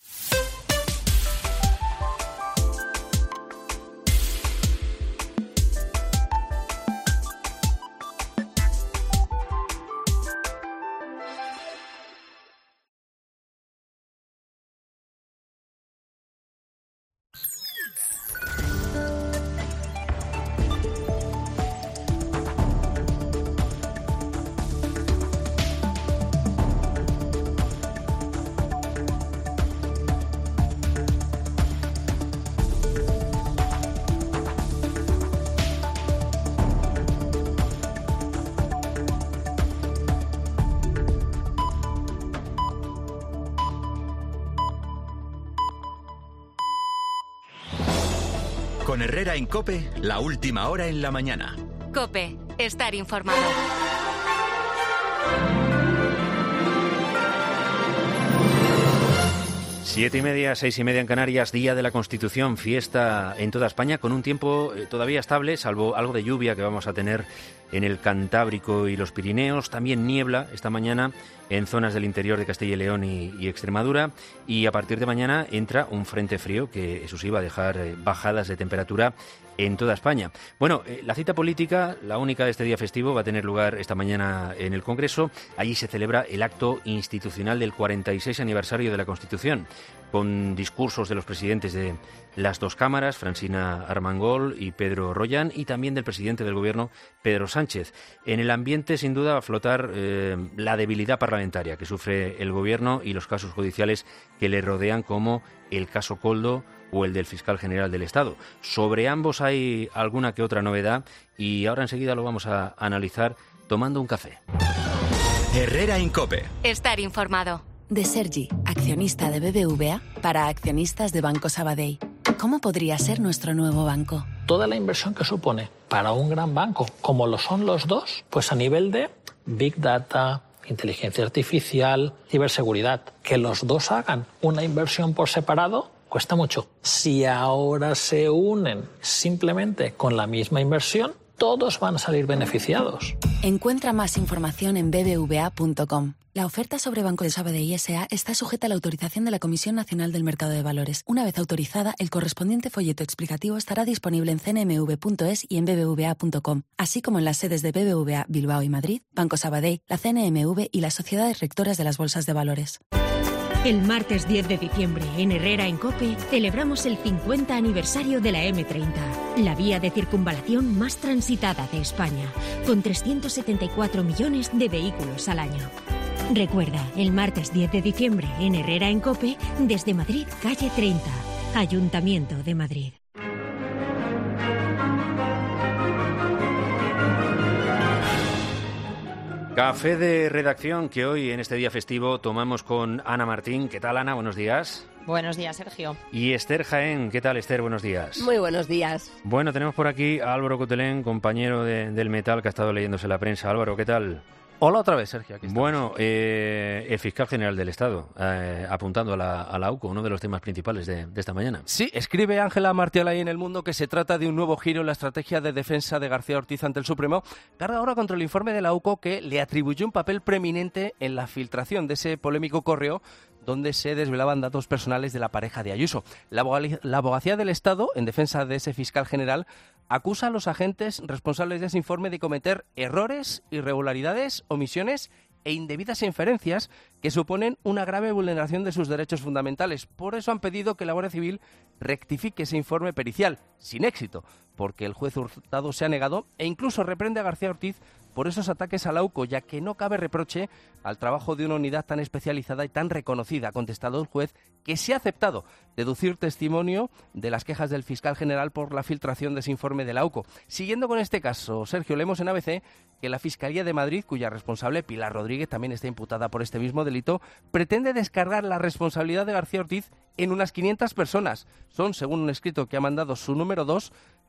Con Herrera en COPE, la última hora en la mañana. COPE, estar informado. 7:30, 6:30 en Canarias, Día de la Constitución, fiesta en toda España, con un tiempo todavía estable, salvo algo de lluvia que vamos a tener en el Cantábrico y los Pirineos, también niebla esta mañana en zonas del interior de Castilla y León y Extremadura, y a partir de mañana entra un frente frío que, eso sí, va a dejar bajadas de temperatura en toda España. Bueno, la cita política, la única de este día festivo, va a tener lugar esta mañana en el Congreso. Allí se celebra el acto institucional del 46 aniversario de la Constitución, con discursos de los presidentes de las dos cámaras, Francina Armengol y Pedro Rollán, y también del presidente del Gobierno, Pedro Sánchez. En el ambiente, sin duda, va a flotar la debilidad parlamentaria que sufre el Gobierno y los casos judiciales que le rodean, como el caso Koldo o el del fiscal general del Estado. Sobre ambos hay alguna que otra novedad y ahora enseguida lo vamos a analizar tomando un café. Herrera en COPE. Estar informado. De Sergi, accionista de BBVA, para accionistas de Banco Sabadell. ¿Cómo podría ser nuestro nuevo banco? Toda la inversión que supone para un gran banco, como lo son los dos, pues a nivel de Big Data, inteligencia artificial, ciberseguridad, que los dos hagan una inversión por separado, cuesta mucho. Si ahora se unen simplemente con la misma inversión, todos van a salir beneficiados. Encuentra más información en bbva.com. La oferta sobre Banco de Sabadell S.A. está sujeta a la autorización de la Comisión Nacional del Mercado de Valores. Una vez autorizada, el correspondiente folleto explicativo estará disponible en cnmv.es y en bbva.com, así como en las sedes de BBVA Bilbao y Madrid, Banco Sabadell, la CNMV y las sociedades rectoras de las bolsas de valores. El martes 10 de diciembre, en Herrera en COPE, celebramos el 50 aniversario de la M30, la vía de circunvalación más transitada de España, con 374 millones de vehículos al año. Recuerda, el martes 10 de diciembre, en Herrera en COPE, desde Madrid, calle 30, Ayuntamiento de Madrid. Café de redacción que hoy, en este día festivo, tomamos con Ana Martín. ¿Qué tal, Ana? Buenos días. Buenos días, Sergio. Y Esther Jaén. ¿Qué tal, Esther? Buenos días. Muy buenos días. Bueno, tenemos por aquí a Álvaro Cotelén, compañero del Metal, que ha estado leyéndose la prensa. Álvaro, ¿qué tal? Hola otra vez, Sergio. Aquí bueno, el fiscal general del Estado, apuntando a la AUCO, uno de los temas principales de esta mañana. Sí, escribe Ángela Martial ahí en El Mundo que se trata de un nuevo giro en la estrategia de defensa de García Ortiz ante el Supremo. Carga ahora contra el informe de la AUCO que le atribuyó un papel preeminente en la filtración de ese polémico correo donde se desvelaban datos personales de la pareja de Ayuso. La Abogacía del Estado, en defensa de ese fiscal general, acusa a los agentes responsables de ese informe de cometer errores, irregularidades, omisiones e indebidas inferencias que suponen una grave vulneración de sus derechos fundamentales. Por eso han pedido que la Guardia Civil rectifique ese informe pericial, sin éxito, porque el juez Hurtado se ha negado e incluso reprende a García Ortiz por esos ataques a la AUCO, ya que no cabe reproche al trabajo de una unidad tan especializada y tan reconocida. Ha contestado el juez que se ha aceptado deducir testimonio de las quejas del fiscal general por la filtración de ese informe de la AUCO. Siguiendo con este caso, Sergio, leemos en ABC que la Fiscalía de Madrid, cuya responsable, Pilar Rodríguez, también está imputada por este mismo delito, pretende descargar la responsabilidad de García Ortiz en unas 500 personas. Son, según un escrito que ha mandado su número 2,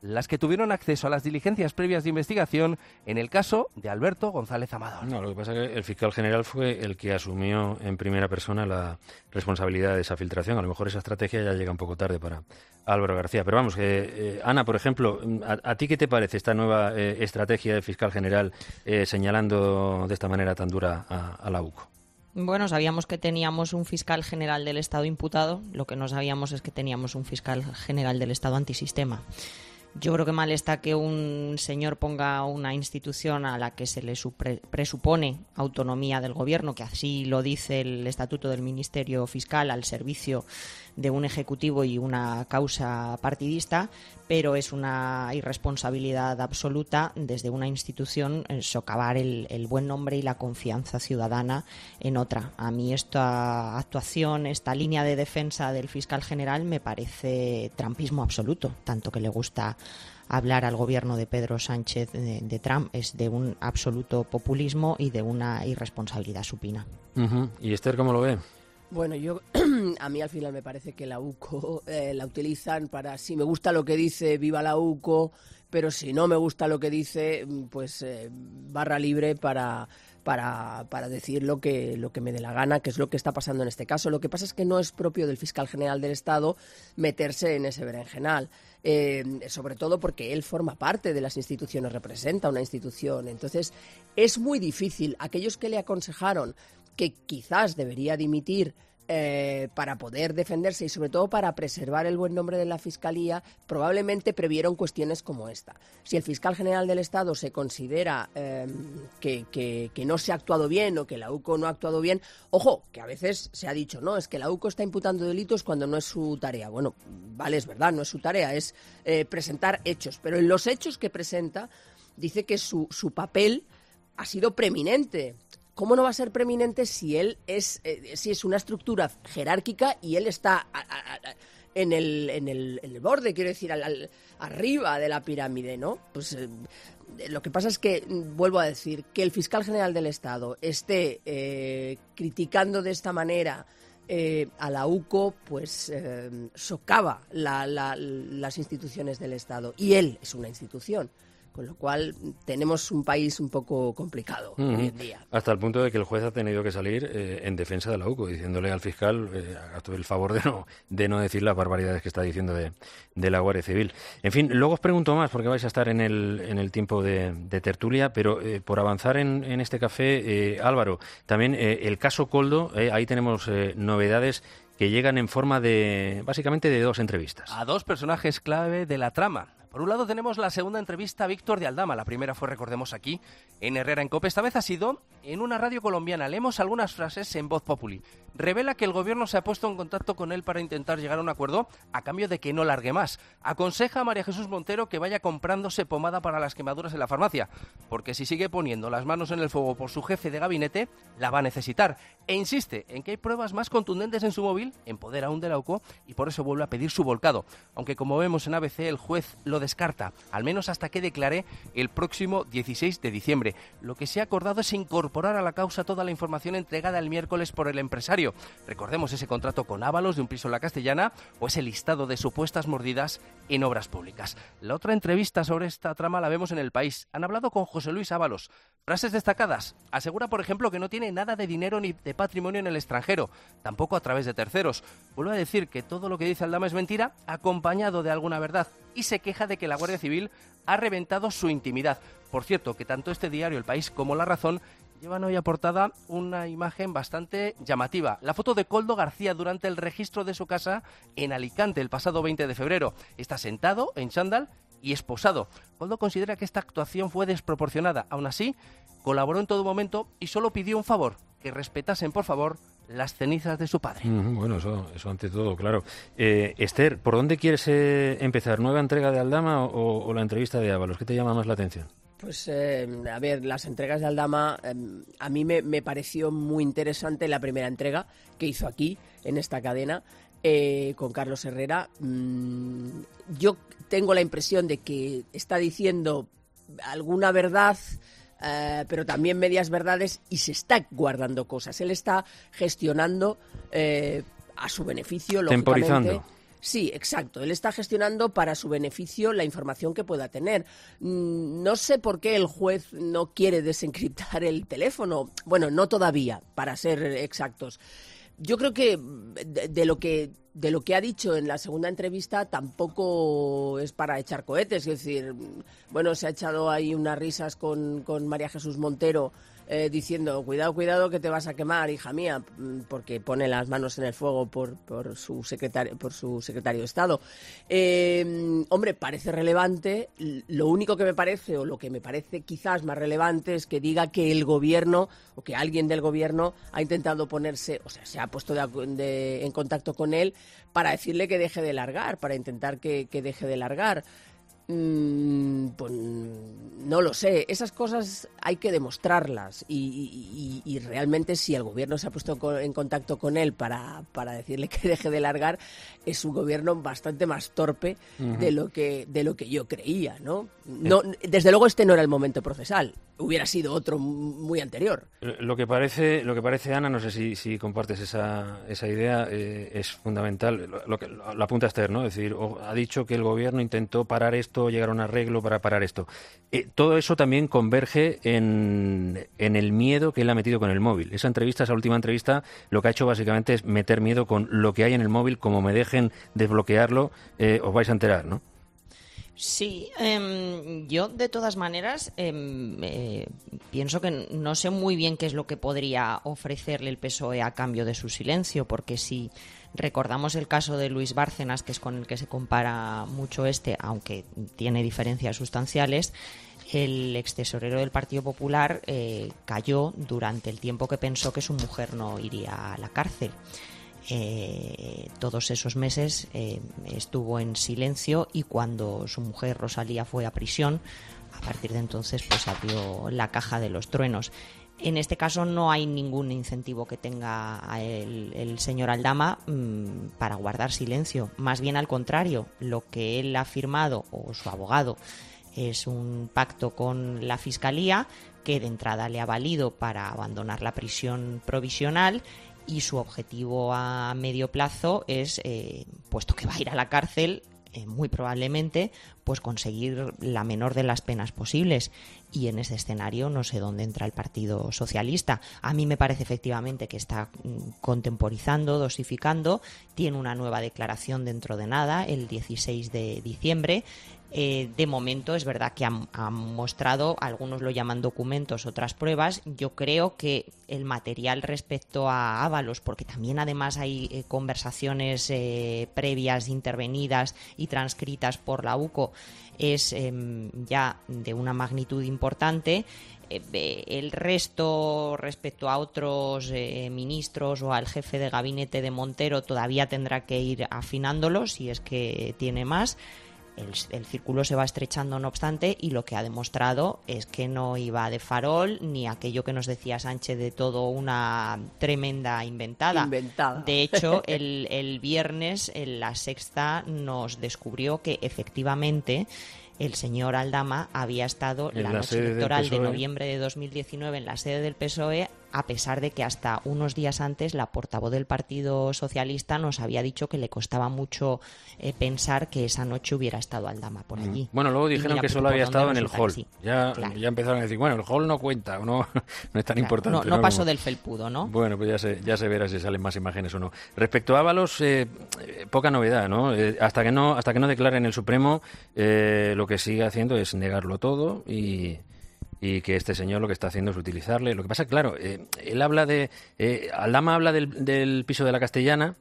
las que tuvieron acceso a las diligencias previas de investigación en el caso de Alberto González Amador. No, lo que pasa es que el fiscal general fue el que asumió en primera persona la responsabilidad de esa filtración. A lo mejor esa estrategia ya llega un poco tarde para Álvaro García. Pero vamos, Ana, por ejemplo, ¿a ti qué te parece esta nueva estrategia del fiscal general señalando de esta manera tan dura a la UCO? Bueno, sabíamos que teníamos un fiscal general del Estado imputado, lo que no sabíamos es que teníamos un fiscal general del Estado antisistema. Yo creo que mal está que un señor ponga una institución a la que se le presupone autonomía del gobierno, que así lo dice el Estatuto del Ministerio Fiscal, al servicio de un ejecutivo y una causa partidista, pero es una irresponsabilidad absoluta desde una institución socavar el buen nombre y la confianza ciudadana en otra. A mí esta actuación, esta línea de defensa del fiscal general me parece trampismo absoluto, tanto que le gusta hablar al gobierno de Pedro Sánchez de Trump, es de un absoluto populismo y de una irresponsabilidad supina. ¿Y Esther cómo lo ve? Bueno, a mí al final me parece que la UCO la utilizan para, si me gusta lo que dice, viva la UCO, pero si no me gusta lo que dice, pues barra libre para decir lo que me dé la gana, que es lo que está pasando en este caso. Lo que pasa es que no es propio del fiscal general del Estado meterse en ese berenjenal, sobre todo porque él forma parte de las instituciones, representa una institución. Entonces, es muy difícil. Aquellos que le aconsejaron que quizás debería dimitir para poder defenderse y sobre todo para preservar el buen nombre de la Fiscalía, probablemente previeron cuestiones como esta. Si el fiscal general del Estado se considera que no se ha actuado bien o que la UCO no ha actuado bien, ojo, que a veces se ha dicho, no, es que la UCO está imputando delitos cuando no es su tarea. Bueno, vale, es verdad, no es su tarea, es presentar hechos, pero en los hechos que presenta dice que su papel ha sido preeminente. ¿Cómo no va a ser preeminente si él si es una estructura jerárquica y él está en el borde, quiero decir, arriba de la pirámide, ¿no? Pues lo que pasa es que, vuelvo a decir, que el fiscal general del Estado esté criticando de esta manera a la UCO, pues socava las instituciones del Estado. Y él es una institución. Con lo cual tenemos un país un poco complicado hoy en día. Hasta el punto de que el juez ha tenido que salir en defensa de la UCO, diciéndole al fiscal haga el favor de no decir las barbaridades que está diciendo de la Guardia Civil. En fin, luego os pregunto más porque vais a estar en el tiempo de tertulia, pero por avanzar en este café, Álvaro, también el caso Koldo, ahí tenemos novedades que llegan en forma básicamente de dos entrevistas. A dos personajes clave de la trama. Por un lado tenemos la segunda entrevista a Víctor de Aldama. La primera fue, recordemos, aquí, en Herrera en COPE. Esta vez ha sido en una radio colombiana. Leemos algunas frases en Voz Populi. Revela que el gobierno se ha puesto en contacto con él para intentar llegar a un acuerdo a cambio de que no largue más. Aconseja a María Jesús Montero que vaya comprándose pomada para las quemaduras en la farmacia, porque si sigue poniendo las manos en el fuego por su jefe de gabinete, la va a necesitar. E insiste en que hay pruebas más contundentes en su móvil, en poder aún de la UCO, y por eso vuelve a pedir su volcado. Aunque, como vemos en ABC, el juez lo descarta, al menos hasta que declare el próximo 16 de diciembre. Lo que se ha acordado es incorporar a la causa toda la información entregada el miércoles por el empresario. Recordemos ese contrato con Ábalos de un piso en la Castellana o ese listado de supuestas mordidas en obras públicas. La otra entrevista sobre esta trama la vemos en El País. Han hablado con José Luis Ábalos. Frases destacadas. Asegura, por ejemplo, que no tiene nada de dinero ni de patrimonio en el extranjero, tampoco a través de terceros. Vuelve a decir que todo lo que dice Aldama es mentira, acompañado de alguna verdad, y se queja de que la Guardia Civil ha reventado su intimidad. Por cierto, que tanto este diario El País como La Razón llevan hoy a portada una imagen bastante llamativa. La foto de Koldo García durante el registro de su casa en Alicante el pasado 20 de febrero. Está sentado en chándal y esposado. Koldo considera que esta actuación fue desproporcionada. Aún así, colaboró en todo momento y solo pidió un favor: que respetasen, por favor, las cenizas de su padre. Bueno, eso ante todo, claro. Esther, ¿por dónde quieres empezar? ¿Nueva entrega de Aldama o la entrevista de Ábalos? ¿Qué te llama más la atención? Pues, a ver, las entregas de Aldama, a mí me pareció muy interesante la primera entrega que hizo aquí, en esta cadena, con Carlos Herrera. Yo tengo la impresión de que está diciendo alguna verdad, pero también medias verdades, y se está guardando cosas. Él está gestionando a su beneficio, lógicamente. Temporizando. Sí, exacto. Él está gestionando para su beneficio la información que pueda tener. No sé por qué el juez no quiere desencriptar el teléfono. Bueno, no todavía, para ser exactos. Yo creo que de lo que ha dicho en la segunda entrevista tampoco es para echar cohetes. Es decir, bueno, se ha echado ahí unas risas con María Jesús Montero diciendo, cuidado que te vas a quemar, hija mía, porque pone las manos en el fuego por su secretario de Estado. Hombre, parece relevante. Lo único que me parece, o lo que me parece quizás más relevante, es que diga que el gobierno, o que alguien del gobierno ha intentado ponerse, o sea, se ha puesto en contacto con él para decirle que deje de largar, para intentar que deje de largar. Pues no lo sé, esas cosas hay que demostrarlas y realmente si el gobierno se ha puesto en contacto con él para decirle que deje de largar, es un gobierno bastante más torpe de lo que yo creía, ¿no? Desde luego este no era el momento procesal, hubiera sido otro muy anterior. Lo que parece Ana, no sé si compartes esa idea, es fundamental, lo apunta Esther, ¿no? Es decir, ha dicho que el gobierno intentó parar esto, llegar a un arreglo para parar esto. Todo eso también converge en el miedo que él ha metido con el móvil. Esa última entrevista, lo que ha hecho básicamente es meter miedo con lo que hay en el móvil. Como me dejen desbloquearlo, os vais a enterar, ¿no? Sí, yo de todas maneras pienso que no sé muy bien qué es lo que podría ofrecerle el PSOE a cambio de su silencio, porque si recordamos el caso de Luis Bárcenas, que es con el que se compara mucho aunque tiene diferencias sustanciales, el extesorero del Partido Popular cayó durante el tiempo que pensó que su mujer no iría a la cárcel. Todos esos meses estuvo en silencio y cuando su mujer Rosalía fue a prisión, a partir de entonces pues abrió la caja de los truenos. En este caso no hay ningún incentivo que tenga el señor Aldama para guardar silencio. Más bien al contrario, lo que él ha firmado, o su abogado, es un pacto con la Fiscalía que de entrada le ha valido para abandonar la prisión provisional, y su objetivo a medio plazo es, puesto que va a ir a la cárcel, muy probablemente, pues conseguir la menor de las penas posibles. Y en ese escenario no sé dónde entra el Partido Socialista. A mí me parece efectivamente que está contemporizando, dosificando. Tiene una nueva declaración dentro de nada, el 16 de diciembre. De momento es verdad que han mostrado, algunos lo llaman documentos, otras pruebas. Yo creo que el material respecto a Ábalos, porque también además hay conversaciones previas, intervenidas y transcritas por la UCO, es ya de una magnitud importante. El resto, respecto a otros ministros o al jefe de gabinete de Montero, todavía tendrá que ir afinándolo si es que tiene más. El círculo se va estrechando, no obstante, y lo que ha demostrado es que no iba de farol ni aquello que nos decía Sánchez de todo una tremenda inventada. De hecho, el viernes en La Sexta nos descubrió que efectivamente el señor Aldama había estado en la noche electoral de noviembre de 2019 en la sede del PSOE, a pesar de que hasta unos días antes la portavoz del Partido Socialista nos había dicho que le costaba mucho pensar que esa noche hubiera estado Aldama por allí. Bueno, luego dijeron que solo había estado en el hall. Sí, ya empezaron a decir, bueno, el hall no cuenta, no es tan importante. No pasó del felpudo, ¿no? Bueno, pues ya se verá si salen más imágenes o no. Respecto a Ábalos, poca novedad, ¿no? Hasta que no declare en el Supremo, lo que sigue haciendo es negarlo todo y que este señor lo que está haciendo es utilizarle. Lo que pasa, claro, él habla Aldama habla del piso de la Castellana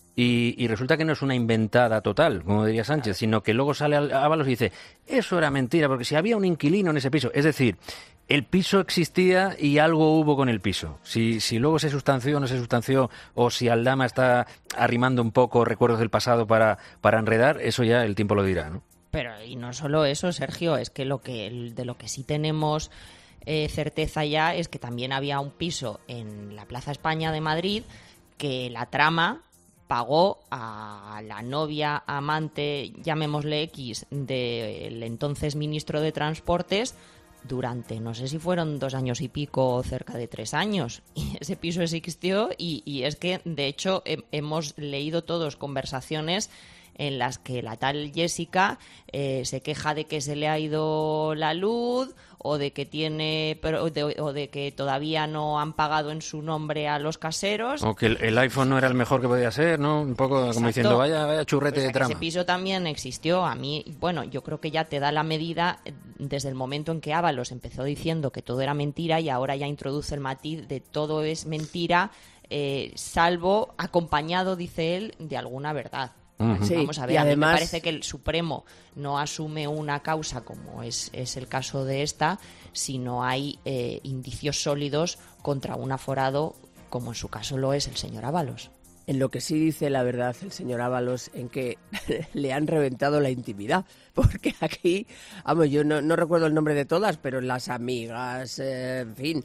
y resulta que no es una inventada total, como diría Sánchez, sino que luego sale Ábalos y dice, eso era mentira, porque si había un inquilino en ese piso, es decir, el piso existía y algo hubo con el piso. Si luego se sustanció o no se sustanció, o si Aldama está arrimando un poco recuerdos del pasado para enredar, eso ya el tiempo lo dirá, ¿no? Pero y no solo eso, Sergio, es que de lo que sí tenemos certeza ya es que también había un piso en la Plaza España de Madrid que la trama pagó a la novia, amante, llamémosle X, del entonces ministro de Transportes durante, no sé si fueron 2 años y pico o cerca de 3 años. Y ese piso existió y es que, de hecho, hemos leído todos conversaciones en las que la tal Jessica se queja de que se le ha ido la luz o de que o de que todavía no han pagado en su nombre a los caseros. O que el iPhone no era el mejor que podía ser, ¿no? Un poco como diciendo, vaya churrete de trama. Ese piso también existió. A mí, bueno, yo creo que ya te da la medida desde el momento en que Ábalos empezó diciendo que todo era mentira y ahora ya introduce el matiz de todo es mentira, salvo acompañado, dice él, de alguna verdad. Sí, vamos a ver, y además, a mí me parece que el Supremo no asume una causa como es el caso de esta, si no hay indicios sólidos contra un aforado, como en su caso lo es el señor Ábalos. En lo que sí dice la verdad el señor Ábalos, en que le han reventado la intimidad, porque aquí, vamos, yo no recuerdo el nombre de todas, pero las amigas, en fin,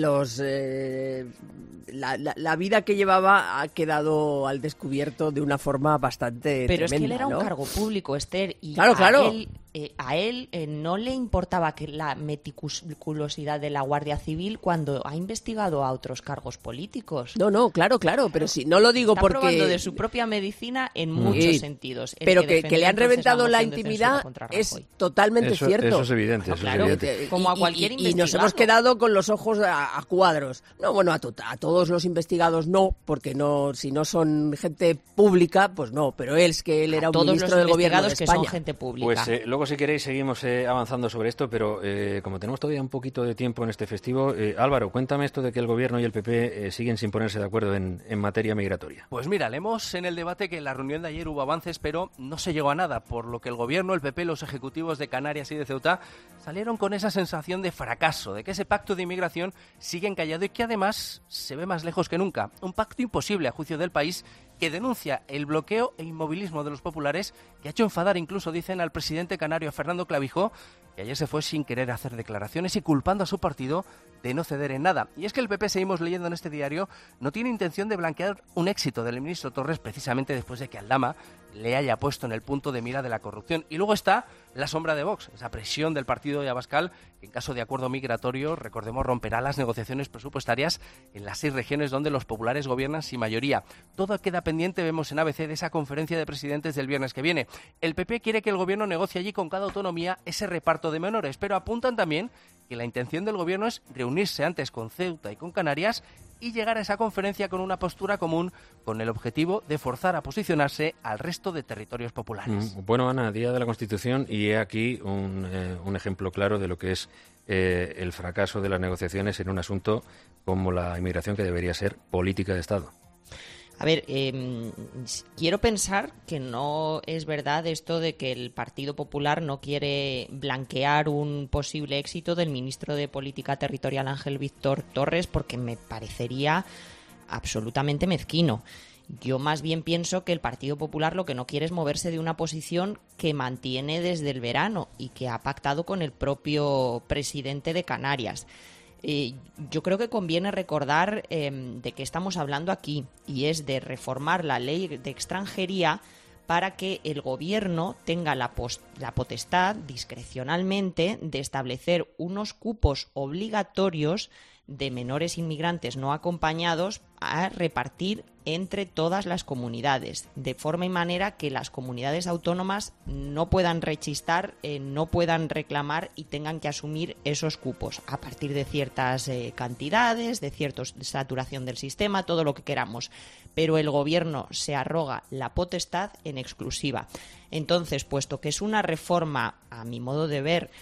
la vida que llevaba ha quedado al descubierto de una forma bastante pero tremenda, es que él era ¿no? un cargo público, Esther, y claro. a él no le importaba que la meticulosidad de la Guardia Civil cuando ha investigado a otros cargos políticos. No, claro, pero si no lo digo está porque... probando de su propia medicina en muchos sentidos. Pero que le han reventado la intimidad es totalmente cierto. Eso es evidente. Claro, como a cualquier investigado. Y nos hemos quedado con los ojos a cuadros. No, bueno, a todos los investigados no, porque no, si no son gente pública, pues no, pero él era un ministro del gobierno de España. Que son gente pública. Pues luego, si queréis, seguimos avanzando sobre esto, pero como tenemos todavía un poquito de tiempo en este festivo, Álvaro, cuéntame esto de que el gobierno y el PP siguen sin ponerse de acuerdo en materia migratoria. Pues mira, leemos en el debate que en la reunión de ayer hubo avances, pero no se llegó a nada, por lo que el gobierno, el PP, los ejecutivos de Canarias y de Ceuta salieron con esa sensación de fracaso, de que ese pacto de inmigración sigue encallado y que además se ve más lejos que nunca. Un pacto imposible a juicio del país, que denuncia el bloqueo e inmovilismo de los populares, que ha hecho enfadar incluso, dicen, al presidente canario Fernando Clavijo, que ayer se fue sin querer hacer declaraciones y culpando a su partido de no ceder en nada. Y es que el PP, seguimos leyendo en este diario, no tiene intención de blanquear un éxito del ministro Torres precisamente después de que Aldama le haya puesto en el punto de mira de la corrupción. Y luego está la sombra de Vox, esa presión del partido de Abascal, que en caso de acuerdo migratorio, recordemos, romperá las negociaciones presupuestarias en las 6 regiones donde los populares gobiernan sin mayoría. Todo queda pendiente, vemos en ABC, de esa conferencia de presidentes del viernes que viene. El PP quiere que el gobierno negocie allí con cada autonomía ese reparto de menores, pero apuntan también que la intención del gobierno es reunirse antes con Ceuta y con Canarias y llegar a esa conferencia con una postura común, con el objetivo de forzar a posicionarse al resto de territorios populares. Bueno, Ana, Día de la Constitución, y he aquí un ejemplo claro de lo que es el fracaso de las negociaciones en un asunto como la inmigración, que debería ser política de Estado. A ver, quiero pensar que no es verdad esto de que el Partido Popular no quiere blanquear un posible éxito del ministro de Política Territorial Ángel Víctor Torres, porque me parecería absolutamente mezquino. Yo más bien pienso que el Partido Popular lo que no quiere es moverse de una posición que mantiene desde el verano y que ha pactado con el propio presidente de Canarias. Yo creo que conviene recordar de qué estamos hablando aquí, y es de reformar la ley de extranjería para que el gobierno tenga la potestad discrecionalmente de establecer unos cupos obligatorios de menores inmigrantes no acompañados a repartir entre todas las comunidades, de forma y manera que las comunidades autónomas no puedan rechistar, no puedan reclamar y tengan que asumir esos cupos a partir de ciertas cantidades, de cierta saturación del sistema, todo lo que queramos. Pero el gobierno se arroga la potestad en exclusiva. Entonces, puesto que es una reforma, a mi modo de ver,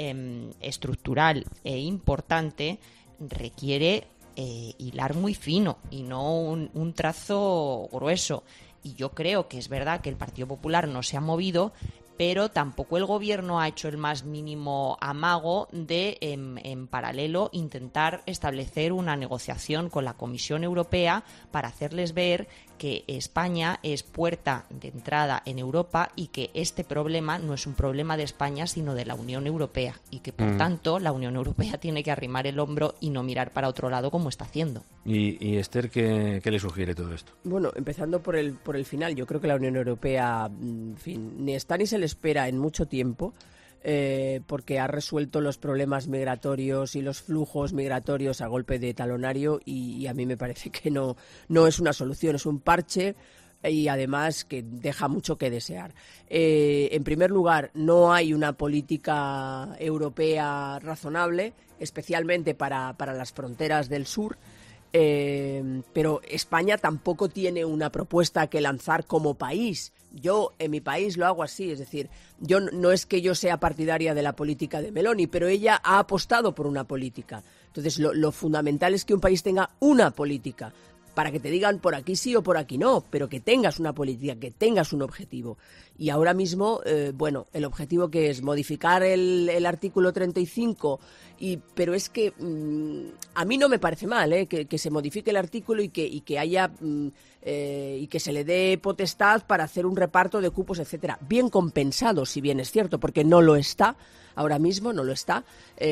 estructural e importante, requiere hilar muy fino y no un trazo grueso. Y yo creo que es verdad que el Partido Popular no se ha movido, pero tampoco el gobierno ha hecho el más mínimo amago de, en paralelo, intentar establecer una negociación con la Comisión Europea para hacerles ver que España es puerta de entrada en Europa y que este problema no es un problema de España, sino de la Unión Europea, y que, por tanto, la Unión Europea tiene que arrimar el hombro y no mirar para otro lado como está haciendo. ¿Y Esther, qué le sugiere todo esto? Bueno, empezando por el final, yo creo que la Unión Europea, en fin, ni está ni se le espera en mucho tiempo, porque ha resuelto los problemas migratorios y los flujos migratorios a golpe de talonario, y a mí me parece que no es una solución, es un parche y además que deja mucho que desear. En primer lugar, no hay una política europea razonable, especialmente para las fronteras del sur. Pero España tampoco tiene una propuesta que lanzar como país. Yo en mi país lo hago así, es decir, yo no es que yo sea partidaria de la política de Meloni, pero ella ha apostado por una política. Entonces lo fundamental es que un país tenga una política, para que te digan por aquí sí o por aquí no, pero que tengas una política, que tengas un objetivo. Y ahora mismo, el objetivo que es modificar el artículo 35, pero es que a mí no me parece mal que se modifique el artículo y que haya y que se le dé potestad para hacer un reparto de cupos, etcétera. Bien compensado, si bien es cierto, porque no lo está, ahora mismo no lo está.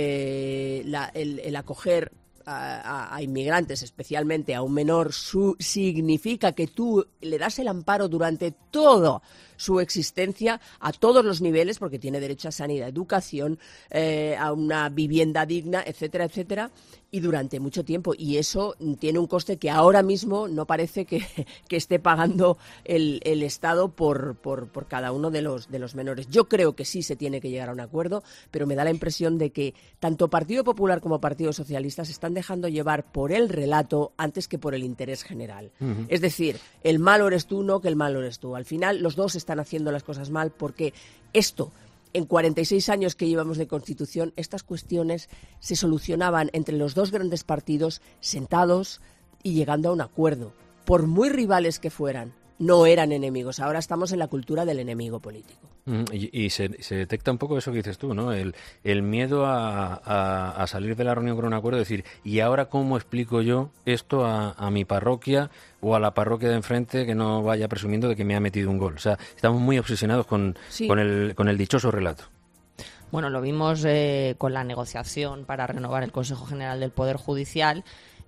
El acoger a inmigrantes, especialmente a un menor, significa que tú le das el amparo durante toda su existencia a todos los niveles, porque tiene derecho a sanidad, educación, a una vivienda digna, etcétera, etcétera, y durante mucho tiempo. Y eso tiene un coste que ahora mismo no parece que esté pagando el Estado por cada uno de los menores. Yo creo que sí se tiene que llegar a un acuerdo, pero me da la impresión de que tanto Partido Popular como Partido Socialista se están dejando llevar por el relato antes que por el interés general. Uh-huh. Es decir, el malo eres tú, no que el malo eres tú. Al final los dos están haciendo las cosas mal, porque esto, en 46 años que llevamos de Constitución, estas cuestiones se solucionaban entre los dos grandes partidos sentados y llegando a un acuerdo. Por muy rivales que fueran, no eran enemigos. Ahora estamos en la cultura del enemigo político. Y se detecta un poco eso que dices tú, ¿no? El miedo a salir de la reunión con un acuerdo, decir, ¿y ahora cómo explico yo esto a mi parroquia o a la parroquia de enfrente, que no vaya presumiendo de que me ha metido un gol? O sea, estamos muy obsesionados con el dichoso relato. Bueno, lo vimos con la negociación para renovar el Consejo General del Poder Judicial,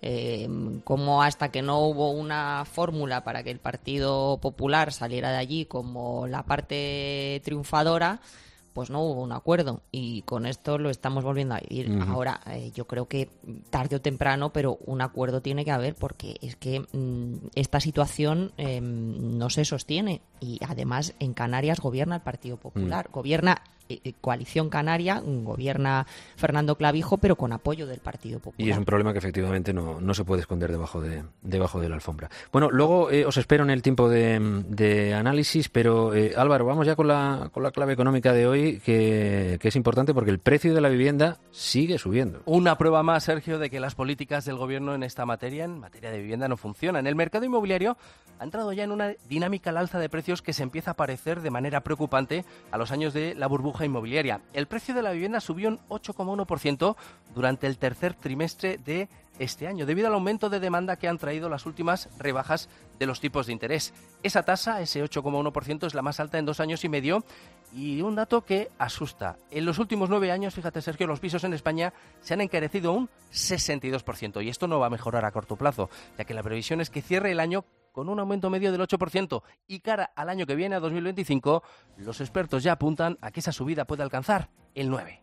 como hasta que no hubo una fórmula para que el Partido Popular saliera de allí como la parte triunfadora, pues no hubo un acuerdo, y con esto lo estamos volviendo a vivir. Uh-huh. Ahora, yo creo que tarde o temprano, pero un acuerdo tiene que haber, porque es que esta situación no se sostiene, y además en Canarias gobierna el Partido Popular, gobierna Coalición Canaria, gobierna Fernando Clavijo, pero con apoyo del Partido Popular. Y es un problema que efectivamente no se puede esconder debajo de la alfombra. Bueno, luego os espero en el tiempo de análisis, pero Álvaro, vamos ya con la clave económica de hoy, que es importante porque el precio de la vivienda sigue subiendo. Una prueba más, Sergio, de que las políticas del gobierno en esta materia, en materia de vivienda, no funcionan. El mercado inmobiliario ha entrado ya en una dinámica al alza de precios que se empieza a parecer de manera preocupante a los años de la burbuja inmobiliaria. El precio de la vivienda subió un 8,1% durante el tercer trimestre de este año, debido al aumento de demanda que han traído las últimas rebajas de los tipos de interés. Esa tasa, ese 8,1%, es la más alta en 2 años y medio, y un dato que asusta. En los últimos 9 años, fíjate, Sergio, los pisos en España se han encarecido un 62%, y esto no va a mejorar a corto plazo, ya que la previsión es que cierre el año con un aumento medio del 8%, y cara al año que viene, a 2025, los expertos ya apuntan a que esa subida puede alcanzar el 9%.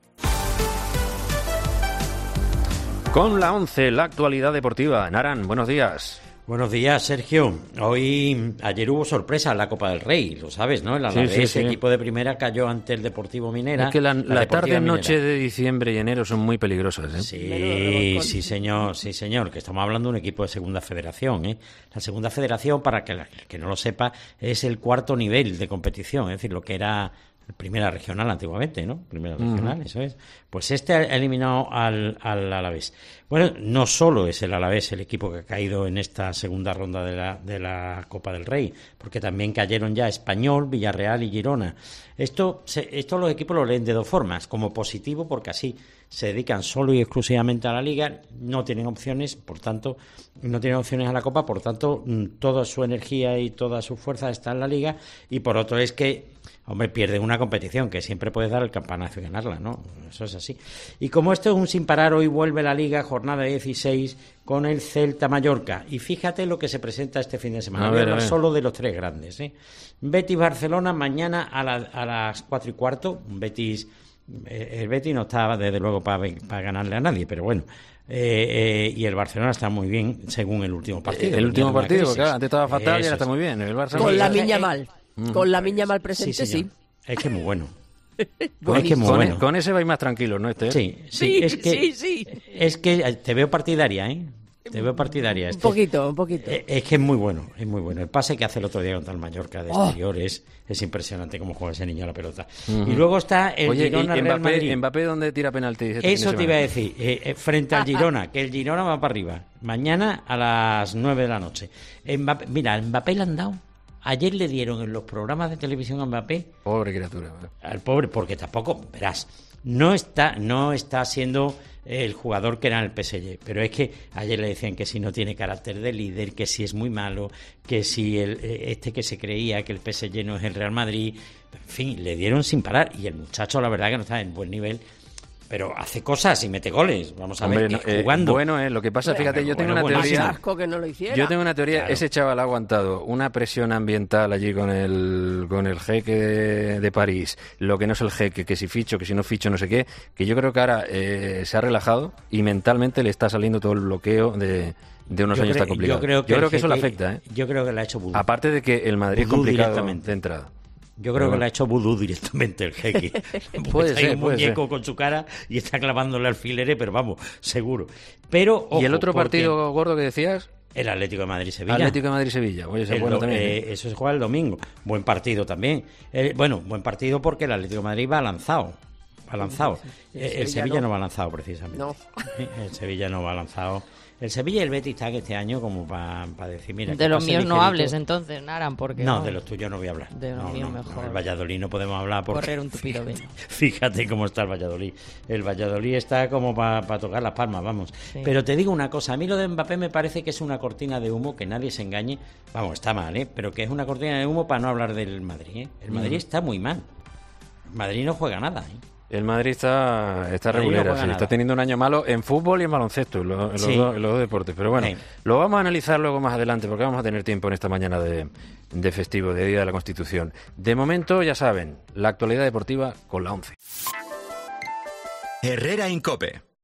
Con la 11, la actualidad deportiva. Naran, buenos días. Buenos días, Sergio. Ayer hubo sorpresa en la Copa del Rey, lo sabes, ¿no? El Alavés, sí. Equipo de primera, cayó ante el Deportivo Minera. Es que la tarde-noche de diciembre y enero son muy peligrosas, ¿eh? Sí, señor, que estamos hablando de un equipo de Segunda Federación, ¿eh? La Segunda Federación, para que no lo sepa, es el cuarto nivel de competición, es decir, lo que era Primera Regional antiguamente, ¿no? Primera Regional, eso es. Pues ha eliminado al Alavés. Bueno, no solo es el Alavés el equipo que ha caído en esta segunda ronda de la Copa del Rey, porque también cayeron ya Español, Villarreal y Girona. Esto los equipos lo leen de dos formas, como positivo, porque así se dedican solo y exclusivamente a la Liga, no tienen opciones, por tanto, no tienen opciones a la Copa, por tanto, toda su energía y toda su fuerza está en la Liga, y por otro es que pierden una competición que siempre puedes dar el campanazo y ganarla, ¿no? Eso es así. Y como esto es un sin parar, hoy vuelve la Liga, jornada 16, con el Celta Mallorca. Y fíjate lo que se presenta este fin de semana. Voy a hablar solo de los tres grandes, ¿eh? Betis Barcelona mañana a las 4:15. Un Betis El Betis no estaba, desde luego, para ganarle a nadie, pero bueno. Y el Barcelona está muy bien, según el último partido. El último partido, porque antes estaba fatal y ahora está muy bien. El Barça con la miña mal. Con la miña mal presente, sí. Es que es muy bueno. Con ese vais más tranquilos, ¿no? Sí. Es que te veo partidaria, ¿eh? Te veo partidaria. Un poquito. Es que es muy bueno. El pase que hace el otro día contra el Mallorca de exterior es impresionante cómo juega ese niño a la pelota. Y luego está el Girona Real Madrid. Mbappé, ¿dónde tira penalti? Eso te iba a decir. Frente al Girona, que el Girona va para arriba. Mañana a las 9 de la noche. Mira, a Mbappé le han dado. Ayer le dieron en los programas de televisión a Mbappé. Pobre criatura. Al pobre, porque tampoco, verás, no está siendo el jugador que era en el PSG, pero es que ayer le decían que si no tiene carácter de líder, que si es muy malo, que si que se creía que el PSG no es el Real Madrid, en fin, le dieron sin parar y el muchacho la verdad que no está en buen nivel. Pero hace cosas y mete goles. Vamos a ver, jugando. Bueno, lo que pasa, fíjate, yo tengo una teoría. Asco que no lo hiciera. Yo tengo una teoría. Claro. Ese chaval ha aguantado una presión ambiental allí con el jeque de París, lo que no es el jeque, que si ficho, que si no ficho, no sé qué, que yo creo que ahora se ha relajado y mentalmente le está saliendo todo el bloqueo de unos años tan complicados. Yo creo que eso le afecta, ¿eh? Yo creo que le ha hecho vudú. Aparte de que el Madrid es complicado de entrada. Yo creo que le ha hecho vudú directamente el jeque. Puede ser, un muñeco con su cara y está clavándole alfileres, pero vamos, seguro. Pero ojo, ¿y el otro partido gordo que decías? El Atlético de Madrid-Sevilla. Atlético de Madrid-Sevilla. Oye, ese bueno también. Eso se juega el domingo. Buen partido también. Buen partido porque el Atlético de Madrid va lanzado. El Sevilla no va lanzado, precisamente. No. El Sevilla no va lanzado. El Sevilla y el Betis están este año como para decir, mira... De los míos no hables entonces, Naran, porque... No, de los tuyos no voy a hablar. De los míos mejor. El Valladolid no podemos hablar porque... Correr un tupido velo. Fíjate cómo está el Valladolid. El Valladolid está como para tocar las palmas, vamos. Sí. Pero te digo una cosa, a mí lo de Mbappé me parece que es una cortina de humo, que nadie se engañe. Vamos, está mal, pero que es una cortina de humo para no hablar del Madrid, El Madrid está muy mal. El Madrid no juega nada, El Madrid está regulera, sí, está teniendo un año malo en fútbol y en baloncesto, en los dos deportes. Pero bueno, lo vamos a analizar luego más adelante porque vamos a tener tiempo en esta mañana de festivo, de Día de la Constitución. De momento, ya saben, la actualidad deportiva con la 11. Herrera en COPE.